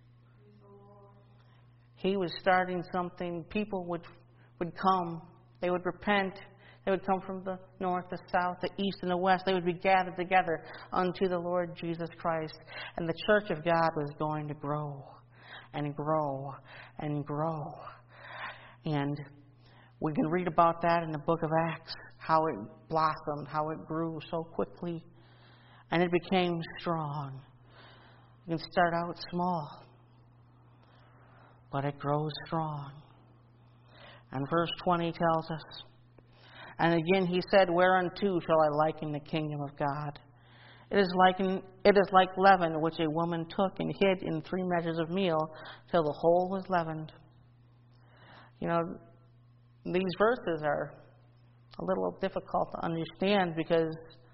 He was starting something. People would, would come. They would repent. They would come from the north, the south, the east, and the west. They would be gathered together unto the Lord Jesus Christ. And the church of God was going to grow and grow and grow. And we can read about that in the book of Acts, how it blossomed, how it grew so quickly. And it became strong. You can start out small, but it grows strong. And verse twenty tells us, and again he said, whereunto shall I liken the kingdom of God? It is like it is like leaven, which a woman took and hid in three measures of meal till the whole was leavened. You know, these verses are a little difficult to understand, because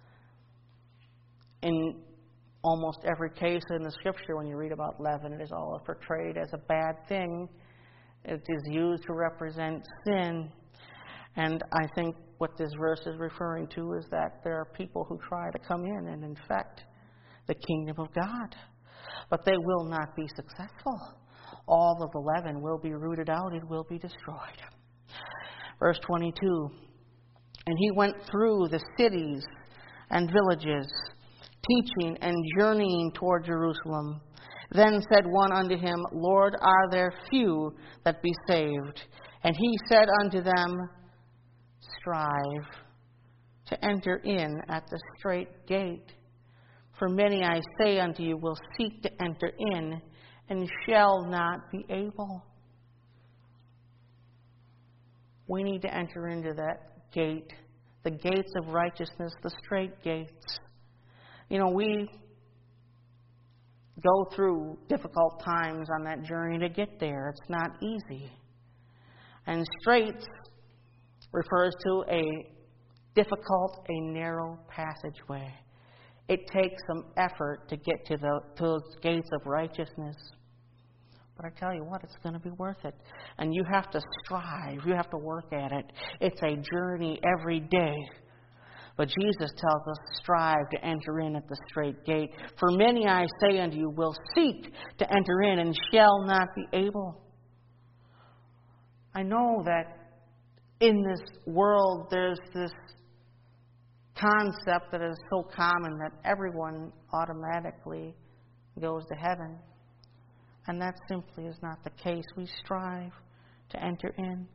in almost every case in the Scripture, when you read about leaven, it is all portrayed as a bad thing. It is used to represent sin. And I think what this verse is referring to is that there are people who try to come in and infect the kingdom of God. But they will not be successful. All of the leaven will be rooted out. It will be destroyed. Verse twenty-two. And he went through the cities and villages, teaching and journeying toward Jerusalem. Then said one unto him, Lord, are there few that be saved? And he said unto them, Strive to enter in at the strait gate. For many, I say unto you, will seek to enter in, and shall not be able. We need to enter into that gate, the gates of righteousness, the strait gates. You know, we go through difficult times on that journey to get there. It's not easy. And straits refers to a difficult, a narrow passageway. It takes some effort to get to, the, to those gates of righteousness. But I tell you what, it's going to be worth it. And you have to strive. You have to work at it. It's a journey every day. But Jesus tells us, strive to enter in at the strait gate. For many, I say unto you, will seek to enter in and shall not be able. I know that in this world there's this concept that is so common that everyone automatically goes to heaven. And that simply is not the case. We strive to enter in.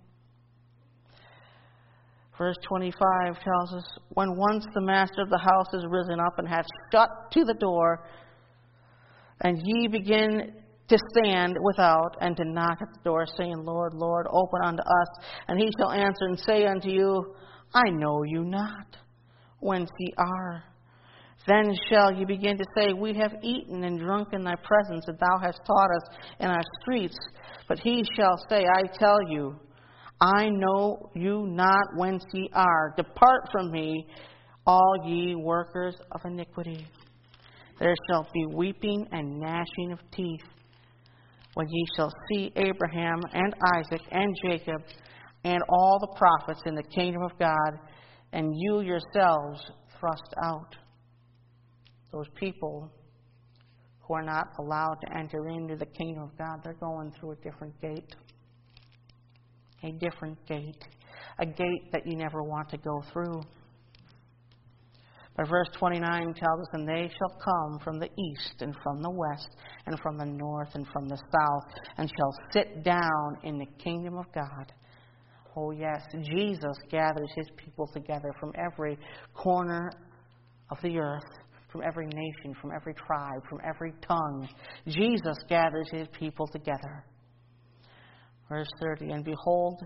Verse twenty-five tells us, when once the master of the house is risen up and hath shut to the door, and ye begin to stand without and to knock at the door, saying, Lord, Lord, open unto us. And he shall answer and say unto you, I know you not, whence ye are. Then shall ye begin to say, We have eaten and drunk in thy presence, and thou hast taught us in our streets. But he shall say, I tell you, I know you not whence ye are. Depart from me, all ye workers of iniquity. There shall be weeping and gnashing of teeth, when ye shall see Abraham and Isaac and Jacob and all the prophets in the kingdom of God, and you yourselves thrust out. Those people who are not allowed to enter into the kingdom of God, they're going through a different gate. A different gate. A gate that you never want to go through. But verse twenty-nine tells us, And they shall come from the east and from the west and from the north and from the south, and shall sit down in the kingdom of God. Oh yes, Jesus gathers his people together from every corner of the earth, from every nation, from every tribe, from every tongue. Jesus gathers his people together. Verse thirty, And behold,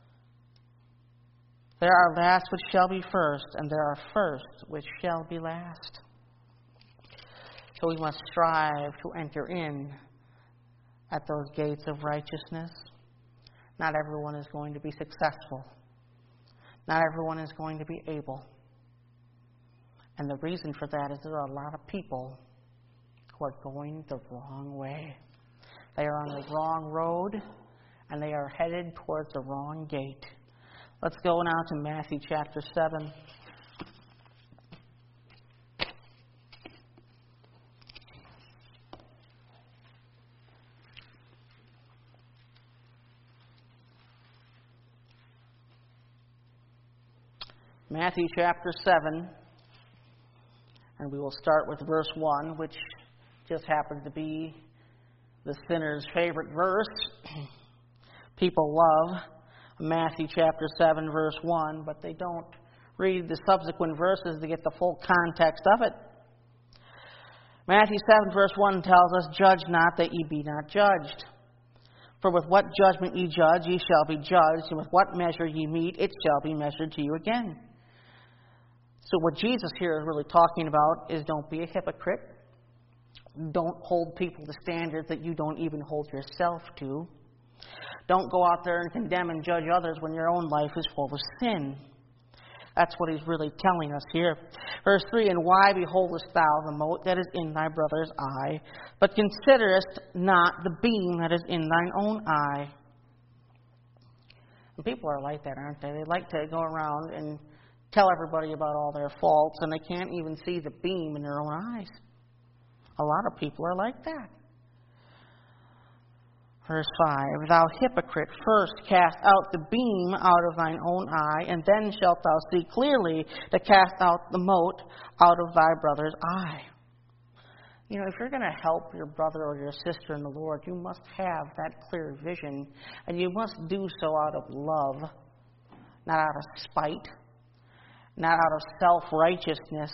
there are last which shall be first, and there are first which shall be last. So we must strive to enter in at those gates of righteousness. Not everyone is going to be successful. Not everyone is going to be able. And the reason for that is there are a lot of people who are going the wrong way. They are on the wrong road, and they are headed towards the wrong gate. Let's go now to Matthew chapter seven. Matthew chapter seven, and we will start with verse one, which just happens to be the sinner's favorite verse. People love Matthew chapter seven, verse one, but they don't read the subsequent verses to get the full context of it. Matthew seven, verse one tells us, Judge not that ye be not judged. For with what judgment ye judge, ye shall be judged, and with what measure ye mete, it shall be measured to you again. So what Jesus here is really talking about is don't be a hypocrite. Don't hold people to standards that you don't even hold yourself to. Don't go out there and condemn and judge others when your own life is full of sin. That's what he's really telling us here. Verse three, And why beholdest thou the mote that is in thy brother's eye, but considerest not the beam that is in thine own eye? And people are like that, aren't they? They like to go around and tell everybody about all their faults, and they can't even see the beam in their own eyes. A lot of people are like that. Verse five, Thou hypocrite, first cast out the beam out of thine own eye, and then shalt thou see clearly to cast out the mote out of thy brother's eye. You know, if you're going to help your brother or your sister in the Lord, you must have that clear vision, and you must do so out of love, not out of spite, not out of self-righteousness,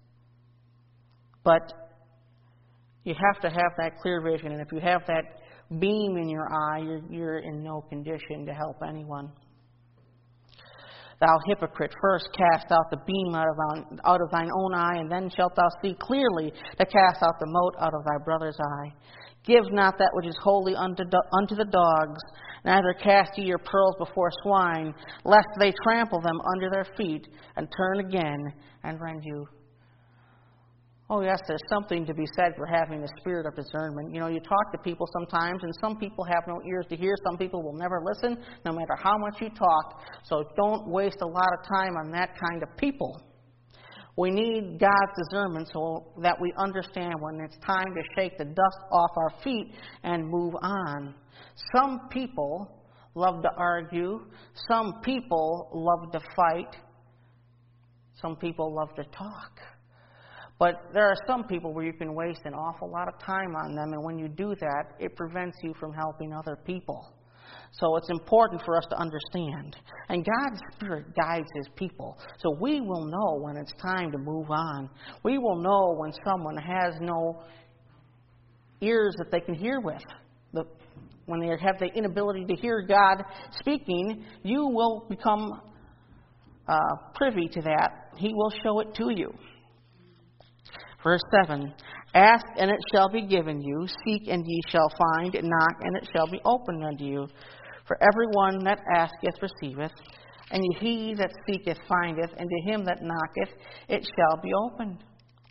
but you have to have that clear vision, and if you have that beam in your eye, you're, you're in no condition to help anyone. Thou hypocrite, first cast out the beam out of, thine, out of thine own eye, and then shalt thou see clearly to cast out the mote out of thy brother's eye. Give not that which is holy unto, do, unto the dogs, neither cast ye your pearls before swine, lest they trample them under their feet, and turn again and rend you. Oh, yes, there's something to be said for having the spirit of discernment. You know, you talk to people sometimes, and some people have no ears to hear. Some people will never listen, no matter how much you talk. So don't waste a lot of time on that kind of people. We need God's discernment so that we understand when it's time to shake the dust off our feet and move on. Some people love to argue. Some people love to fight. Some people love to talk. But there are some people where you can waste an awful lot of time on them, and when you do that, it prevents you from helping other people. So it's important for us to understand. And God's Spirit guides His people. So we will know when it's time to move on. We will know when someone has no ears that they can hear with. The, when they have the inability to hear God speaking, you will become uh, privy to that. He will show it to you. Verse seven, Ask, and it shall be given you. Seek, and ye shall find. Knock, and it shall be opened unto you. For every one that asketh receiveth, and he that seeketh findeth, and to him that knocketh it shall be opened.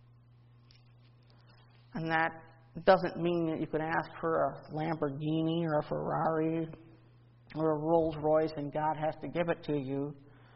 And that doesn't mean that you can ask for a Lamborghini or a Ferrari or a Rolls Royce and God has to give it to you.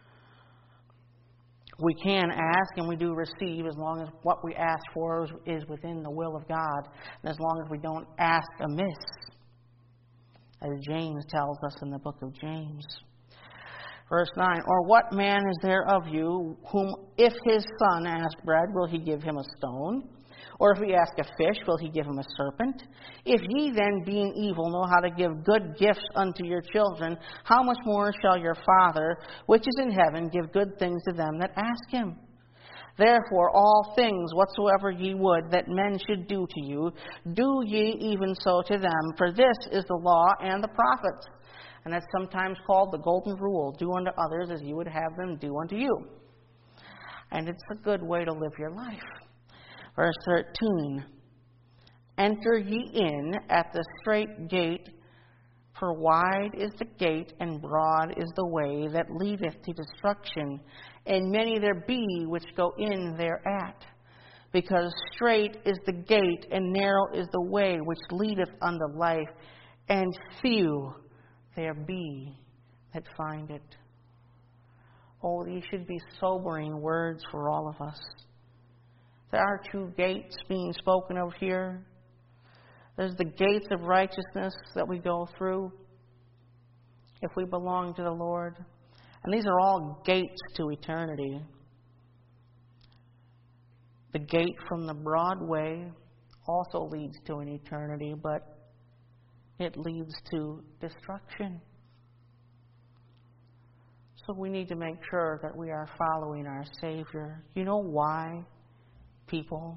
We can ask and we do receive as long as what we ask for is within the will of God, and as long as we don't ask amiss, as James tells us in the book of James. Verse nine, Or what man is there of you whom if his son ask bread, will he give him a stone? Or if he ask a fish, will he give him a serpent? If ye then, being evil, know how to give good gifts unto your children, how much more shall your Father, which is in heaven, give good things to them that ask him? Therefore all things whatsoever ye would that men should do to you, do ye even so to them. For this is the law and the prophets. And that's sometimes called the golden rule. Do unto others as you would have them do unto you. And it's a good way to live your life. Verse thirteen, Enter ye in at the strait gate, for wide is the gate, and broad is the way that leadeth to destruction, and many there be which go in thereat. Because strait is the gate, and narrow is the way which leadeth unto life, and few there be that find it. Oh, these should be sobering words for all of us. There are two gates being spoken of here. There's the gates of righteousness that we go through if we belong to the Lord. And these are all gates to eternity. The gate from the broad way also leads to an eternity, but it leads to destruction. So we need to make sure that we are following our Savior. You know why people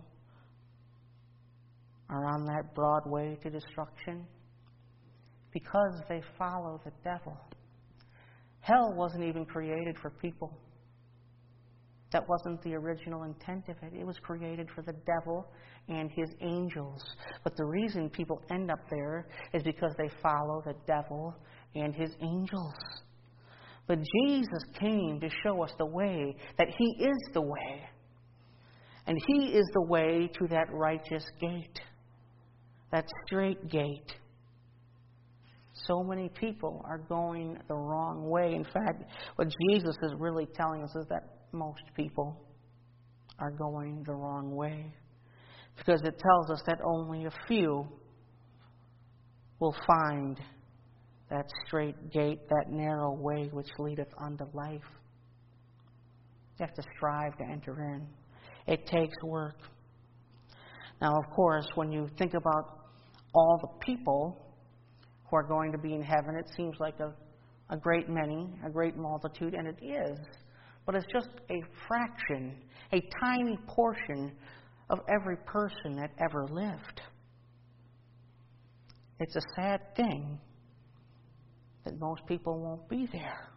are on that broad way to destruction? Because they follow the devil. Hell wasn't even created for people. That wasn't the original intent of it. It was created for the devil and his angels. But the reason people end up there is because they follow the devil and his angels. But Jesus came to show us the way, that He is the way. And He is the way to that righteous gate, that straight gate. So many people are going the wrong way. In fact, what Jesus is really telling us is that most people are going the wrong way. Because it tells us that only a few will find that straight gate, that narrow way which leadeth unto life. You have to strive to enter in. It takes work. Now, of course, when you think about all the people who are going to be in heaven, it seems like a, a great many, a great multitude, and it is. But it's just a fraction, a tiny portion of every person that ever lived. It's a sad thing that most people won't be there.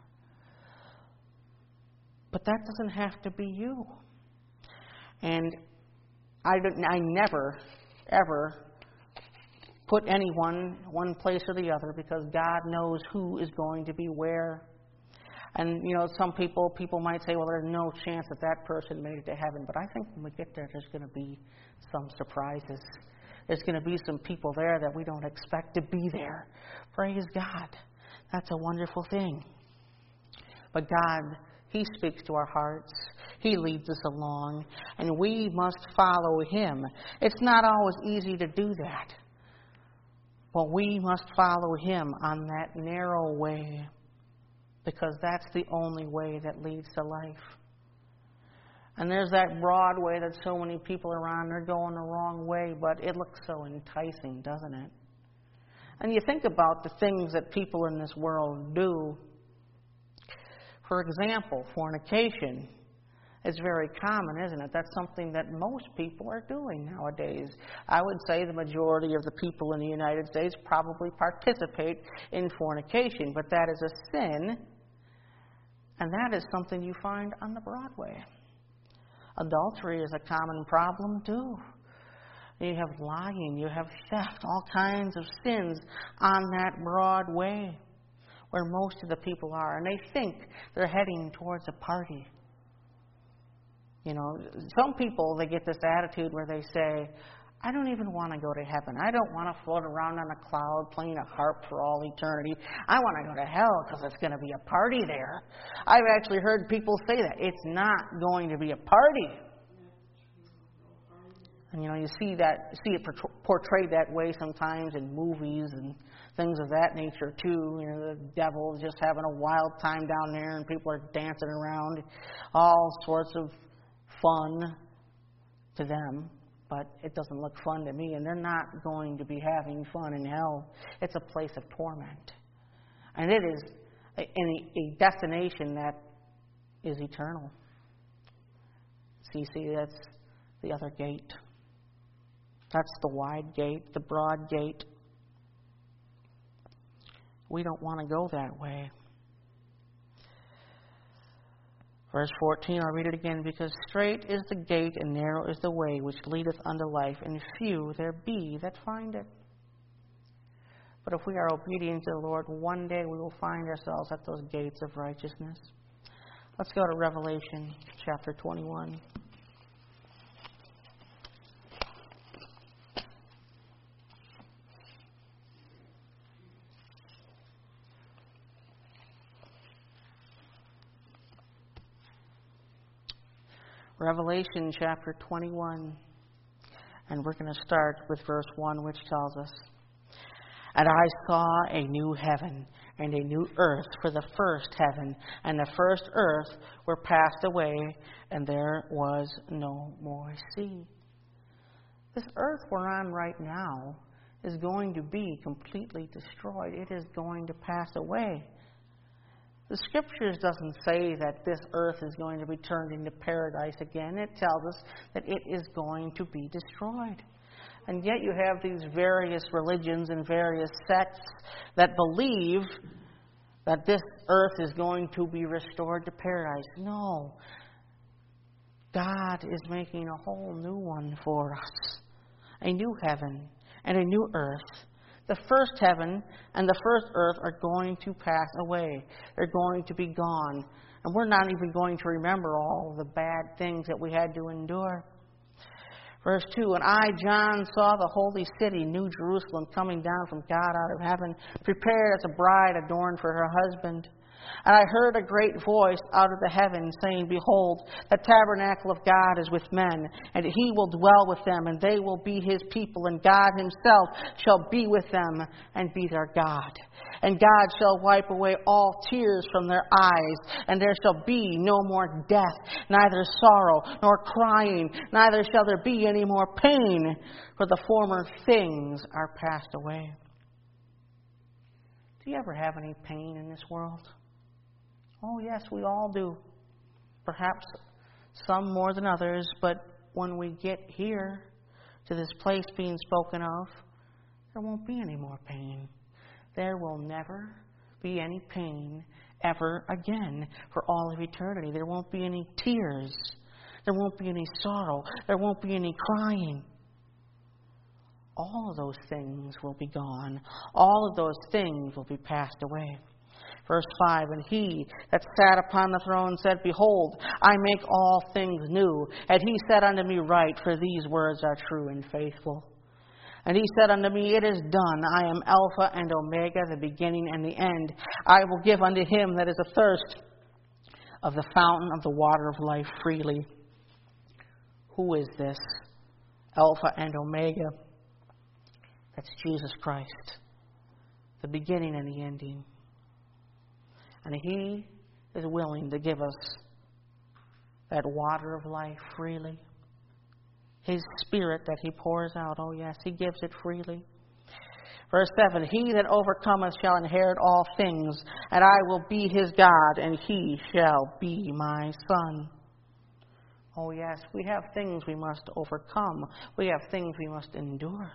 But that doesn't have to be you. And I, I never, ever put anyone one place or the other, because God knows who is going to be where. And, you know, some people, people might say, well, there's no chance that that person made it to heaven. But I think when we get there, there's going to be some surprises. There's going to be some people there that we don't expect to be there. Praise God. That's a wonderful thing. But God, He speaks to our hearts. He leads us along. And we must follow Him. It's not always easy to do that. But we must follow Him on that narrow way, because that's the only way that leads to life. And there's that broad way that so many people are on. They're going the wrong way, but it looks so enticing, doesn't it? And you think about the things that people in this world do. For example, fornication is very common, isn't it? That's something that most people are doing nowadays. I would say the majority of the people in the United States probably participate in fornication, but that is a sin, and that is something you find on the Broadway. Adultery is a common problem too. You have lying, you have theft, all kinds of sins on that broad way where most of the people are. And they think they're heading towards a party. You know, some people, they get this attitude where they say, I don't even want to go to heaven. I don't want to float around on a cloud playing a harp for all eternity. I want to go to hell because it's going to be a party there. I've actually heard people say that. It's not going to be a party. And, you know, you see that, see it portrayed that way sometimes in movies and things of that nature, too. You know, the devil is just having a wild time down there and people are dancing around. All sorts of fun to them. But it doesn't look fun to me, and they're not going to be having fun in hell. It's a place of torment. And it is a, a destination that is eternal. See, see, that's the other gate. That's the wide gate, the broad gate. We don't want to go that way. Verse fourteen, I'll read it again. Because strait is the gate and narrow is the way which leadeth unto life, and few there be that find it. But if we are obedient to the Lord, one day we will find ourselves at those gates of righteousness. Let's go to Revelation chapter twenty-one. Revelation chapter twenty-one, and we're going to start with verse one, which tells us, And I saw a new heaven and a new earth, for the first heaven and the first earth were passed away, and there was no more sea. This earth we're on right now is going to be completely destroyed. It is going to pass away. The Scriptures doesn't say that this earth is going to be turned into paradise again. It tells us that it is going to be destroyed. And yet you have these various religions and various sects that believe that this earth is going to be restored to paradise. No. God is making a whole new one for us. A new heaven and a new earth. The first heaven and the first earth are going to pass away. They're going to be gone. And we're not even going to remember all the bad things that we had to endure. Verse two, and I, John, saw the holy city, New Jerusalem, coming down from God out of heaven, prepared as a bride adorned for her husband. And I heard a great voice out of the heavens saying, Behold, the tabernacle of God is with men, and he will dwell with them, and they will be his people, and God himself shall be with them and be their God. And God shall wipe away all tears from their eyes, and there shall be no more death, neither sorrow nor crying, neither shall there be any more pain, for the former things are passed away. Do you ever have any pain in this world? Oh, yes, we all do. Perhaps some more than others, but when we get here to this place being spoken of, there won't be any more pain. There will never be any pain ever again for all of eternity. There won't be any tears. There won't be any sorrow. There won't be any crying. All of those things will be gone. All of those things will be passed away. Verse five, and he that sat upon the throne said, Behold, I make all things new. And he said unto me, Write, for these words are true and faithful. And he said unto me, It is done. I am Alpha and Omega, the beginning and the end. I will give unto him that is athirst of the fountain of the water of life freely. Who is this Alpha and Omega? That's Jesus Christ, the beginning and the ending. And he is willing to give us that water of life freely. His Spirit that he pours out, oh yes, he gives it freely. Verse seven, He that overcometh shall inherit all things, and I will be his God, and he shall be my son. Oh yes, we have things we must overcome. We have things we must endure.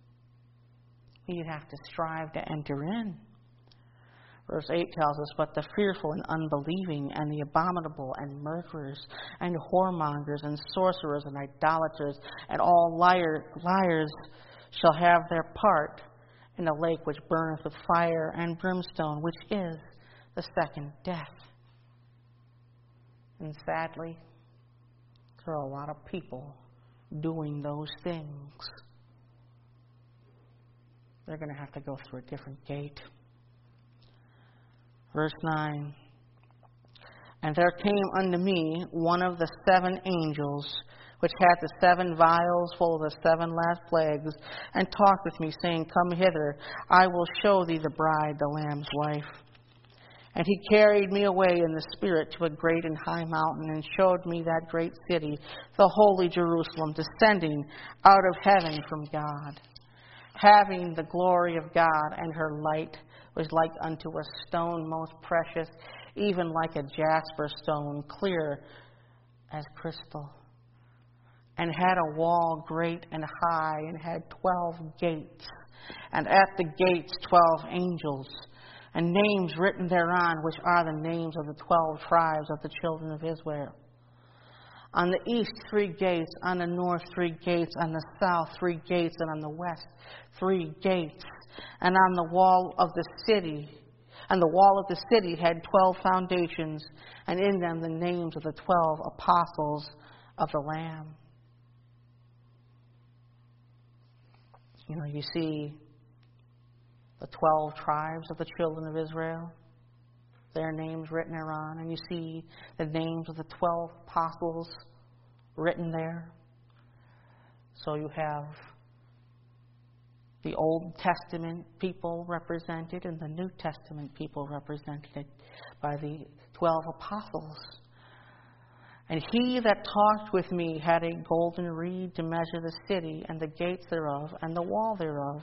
We have to strive to enter in. Verse eight tells us, But the fearful and unbelieving, and the abominable, and murderers, and whoremongers, and sorcerers, and idolaters, and all liar, liars shall have their part in the lake which burneth with fire and brimstone, which is the second death. And sadly, there are a lot of people doing those things. They're going to have to go through a different gate. Verse nine, And there came unto me one of the seven angels, which had the seven vials full of the seven last plagues, and talked with me, saying, Come hither, I will show thee the bride, the Lamb's wife. And he carried me away in the Spirit to a great and high mountain, and showed me that great city, the holy Jerusalem, descending out of heaven from God, having the glory of God, and her light was like unto a stone most precious, even like a jasper stone, clear as crystal, and had a wall great and high, and had twelve gates, and at the gates twelve angels, and names written thereon, which are the names of the twelve tribes of the children of Israel. On the east three gates, on the north three gates, on the south three gates, and on the west three gates. And on the wall of the city, and the wall of the city had twelve foundations, and in them the names of the twelve apostles of the Lamb. You know, you see the twelve tribes of the children of Israel, their names written thereon, and you see the names of the twelve apostles written there. So you have the Old Testament people represented and the New Testament people represented by the twelve apostles. And he that talked with me had a golden reed to measure the city and the gates thereof and the wall thereof.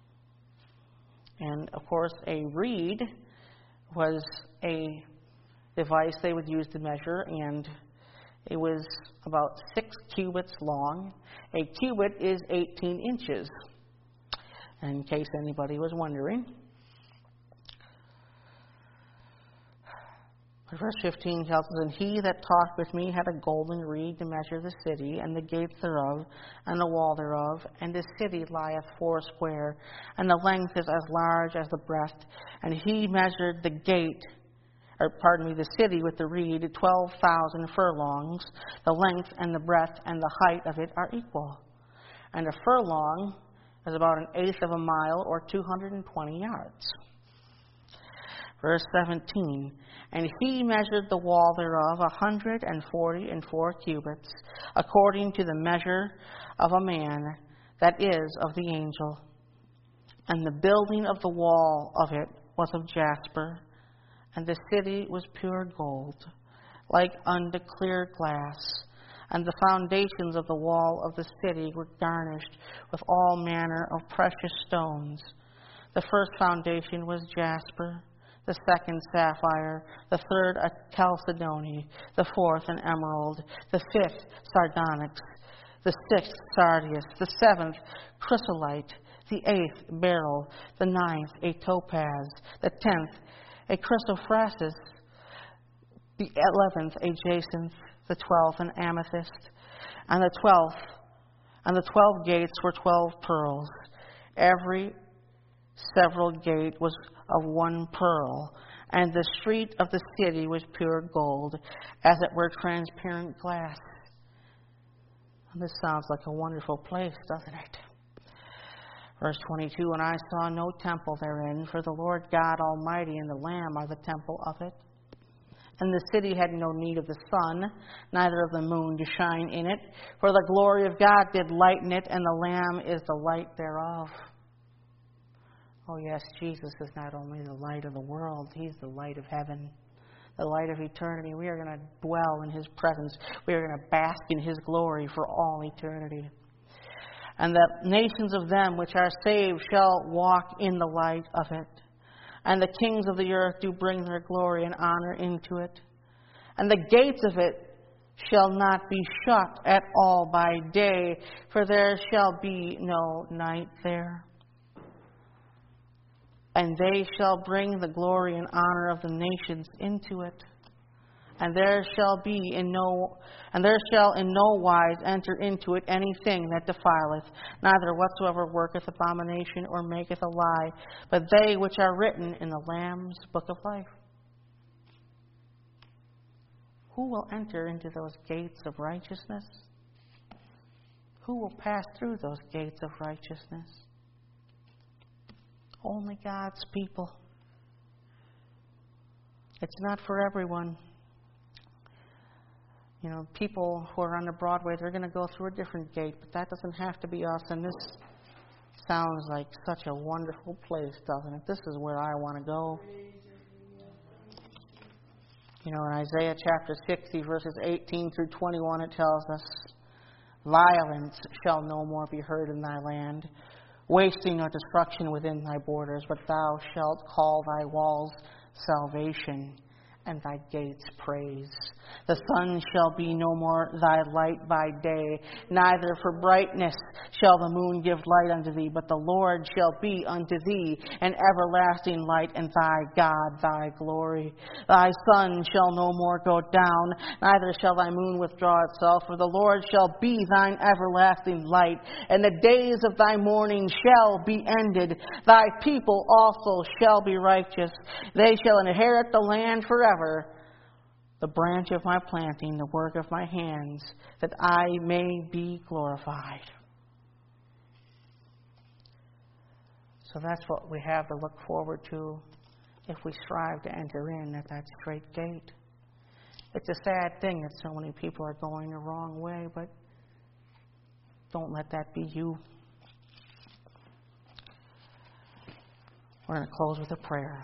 And of course, a reed was a device they would use to measure, and it was about six cubits long. A cubit is eighteen inches. In case anybody was wondering. Verse fifteen tells us, And he that talked with me had a golden reed to measure the city, and the gates thereof, and the wall thereof. And the city lieth foursquare, and the length is as large as the breadth. And he measured the gate, or pardon me, the city with the reed, twelve thousand furlongs. The length and the breadth and the height of it are equal. And a furlong is about an eighth of a mile, or two hundred twenty yards. Verse seventeen, and he measured the wall thereof a hundred and forty and four cubits, according to the measure of a man, that is, of the angel. And the building of the wall of it was of jasper, and the city was pure gold, like unto clear glass. And the foundations of the wall of the city were garnished with all manner of precious stones. The first foundation was jasper, the second sapphire, the third a chalcedony, the fourth an emerald, the fifth sardonyx, the sixth sardius, the seventh chrysolite, the eighth beryl, the ninth a topaz, the tenth a chrysoprasus, the eleventh a jacinth, the twelfth an amethyst, and the twelfth and the twelve gates were twelve pearls. Every several gate was of one pearl, and the street of the city was pure gold, as it were transparent glass. And this sounds like a wonderful place, doesn't it? Verse twenty-two, and I saw no temple therein, for the Lord God Almighty and the Lamb are the temple of it. And the city had no need of the sun, neither of the moon to shine in it, for the glory of God did lighten it, and the Lamb is the light thereof. Oh yes, Jesus is not only the light of the world, He's the light of heaven, the light of eternity. We are going to dwell in His presence. We are going to bask in His glory for all eternity. And the nations of them which are saved shall walk in the light of it. And the kings of the earth do bring their glory and honor into it. And the gates of it shall not be shut at all by day, for there shall be no night there. And they shall bring the glory and honor of the nations into it. And there shall be in no and there shall in no wise enter into it anything that defileth, neither whatsoever worketh abomination or maketh a lie, but they which are written in the Lamb's book of life. Who will enter into those gates of righteousness? Who will pass through those gates of righteousness? Only God's people. It's not for everyone. You know, people who are on the Broadway, they're going to go through a different gate, but that doesn't have to be us. And this sounds like such a wonderful place, doesn't it? This is where I want to go. You know, in Isaiah chapter sixty, verses eighteen through twenty-one, it tells us, violence shall no more be heard in thy land, wasting or destruction within thy borders, but thou shalt call thy walls salvation, and thy gates praise. The sun shall be no more thy light by day, neither for brightness shall the moon give light unto thee, but the Lord shall be unto thee an everlasting light, and thy God thy glory. Thy sun shall no more go down, neither shall thy moon withdraw itself, for the Lord shall be thine everlasting light, and the days of thy mourning shall be ended. Thy people also shall be righteous. They shall inherit the land forever. The branch of my planting, the work of my hands, that I may be glorified. So that's what we have to look forward to if we strive to enter in at that straight gate. It's a sad thing that so many people are going the wrong way, but don't let that be you. We're going to close with a prayer.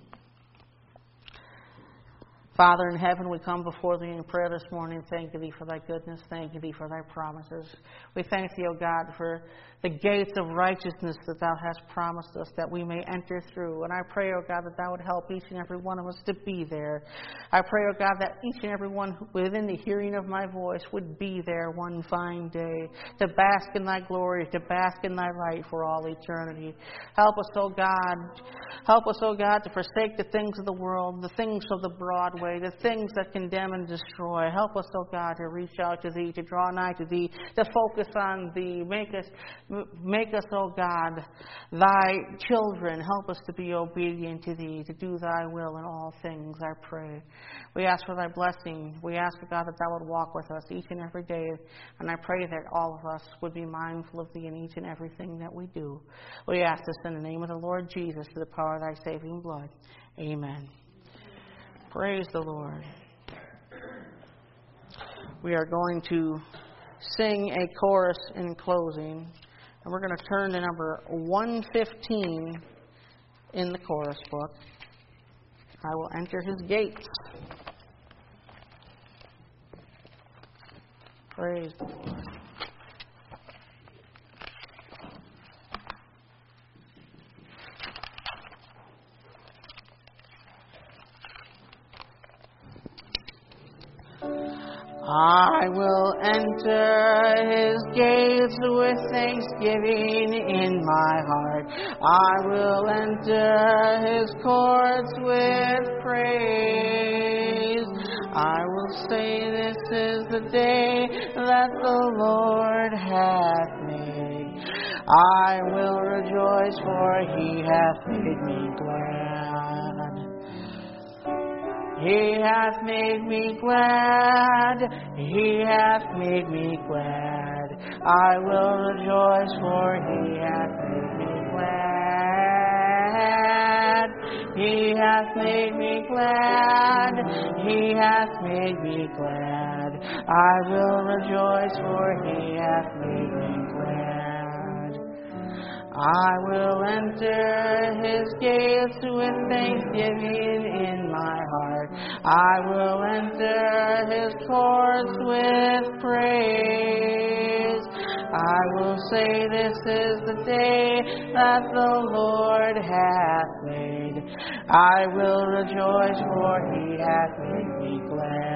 Father in heaven, we come before Thee in prayer this morning. Thank Thee for Thy goodness. Thank Thee for Thy promises. We thank Thee, O God, for the gates of righteousness that Thou hast promised us that we may enter through. And I pray, O God, that Thou would help each and every one of us to be there. I pray, O God, that each and every one within the hearing of my voice would be there one fine day to bask in Thy glory, to bask in Thy light for all eternity. Help us, O God. Help us, O God, to forsake the things of the world, the things of the Broadway, way, the things that condemn and destroy. Help us, oh God, to reach out to Thee, to draw nigh to Thee, to focus on Thee. Make us, make us, oh God, Thy children. Help us to be obedient to Thee, to do Thy will in all things, I pray. We ask for Thy blessing. We ask, oh God, that Thou would walk with us each and every day. And I pray that all of us would be mindful of Thee in each and everything that we do. We ask this in the name of the Lord Jesus, through the power of Thy saving blood. Amen. Praise the Lord. We are going to sing a chorus in closing. And we're going to turn to number one fifteen in the chorus book. I will enter His gates. Praise the Lord. I will enter His gates with thanksgiving in my heart. I will enter His courts with praise. I will say, this is the day that the Lord hath made. I will rejoice, for He hath made me glad. He hath made me glad, He hath made me glad. I will rejoice, for He hath made me glad. He hath made me glad, He hath made me glad. I will rejoice, for He hath made me glad. I will enter His gates with thanksgiving in my heart. I will enter His courts with praise. I will say, this is the day that the Lord hath made. I will rejoice, for He hath made me glad.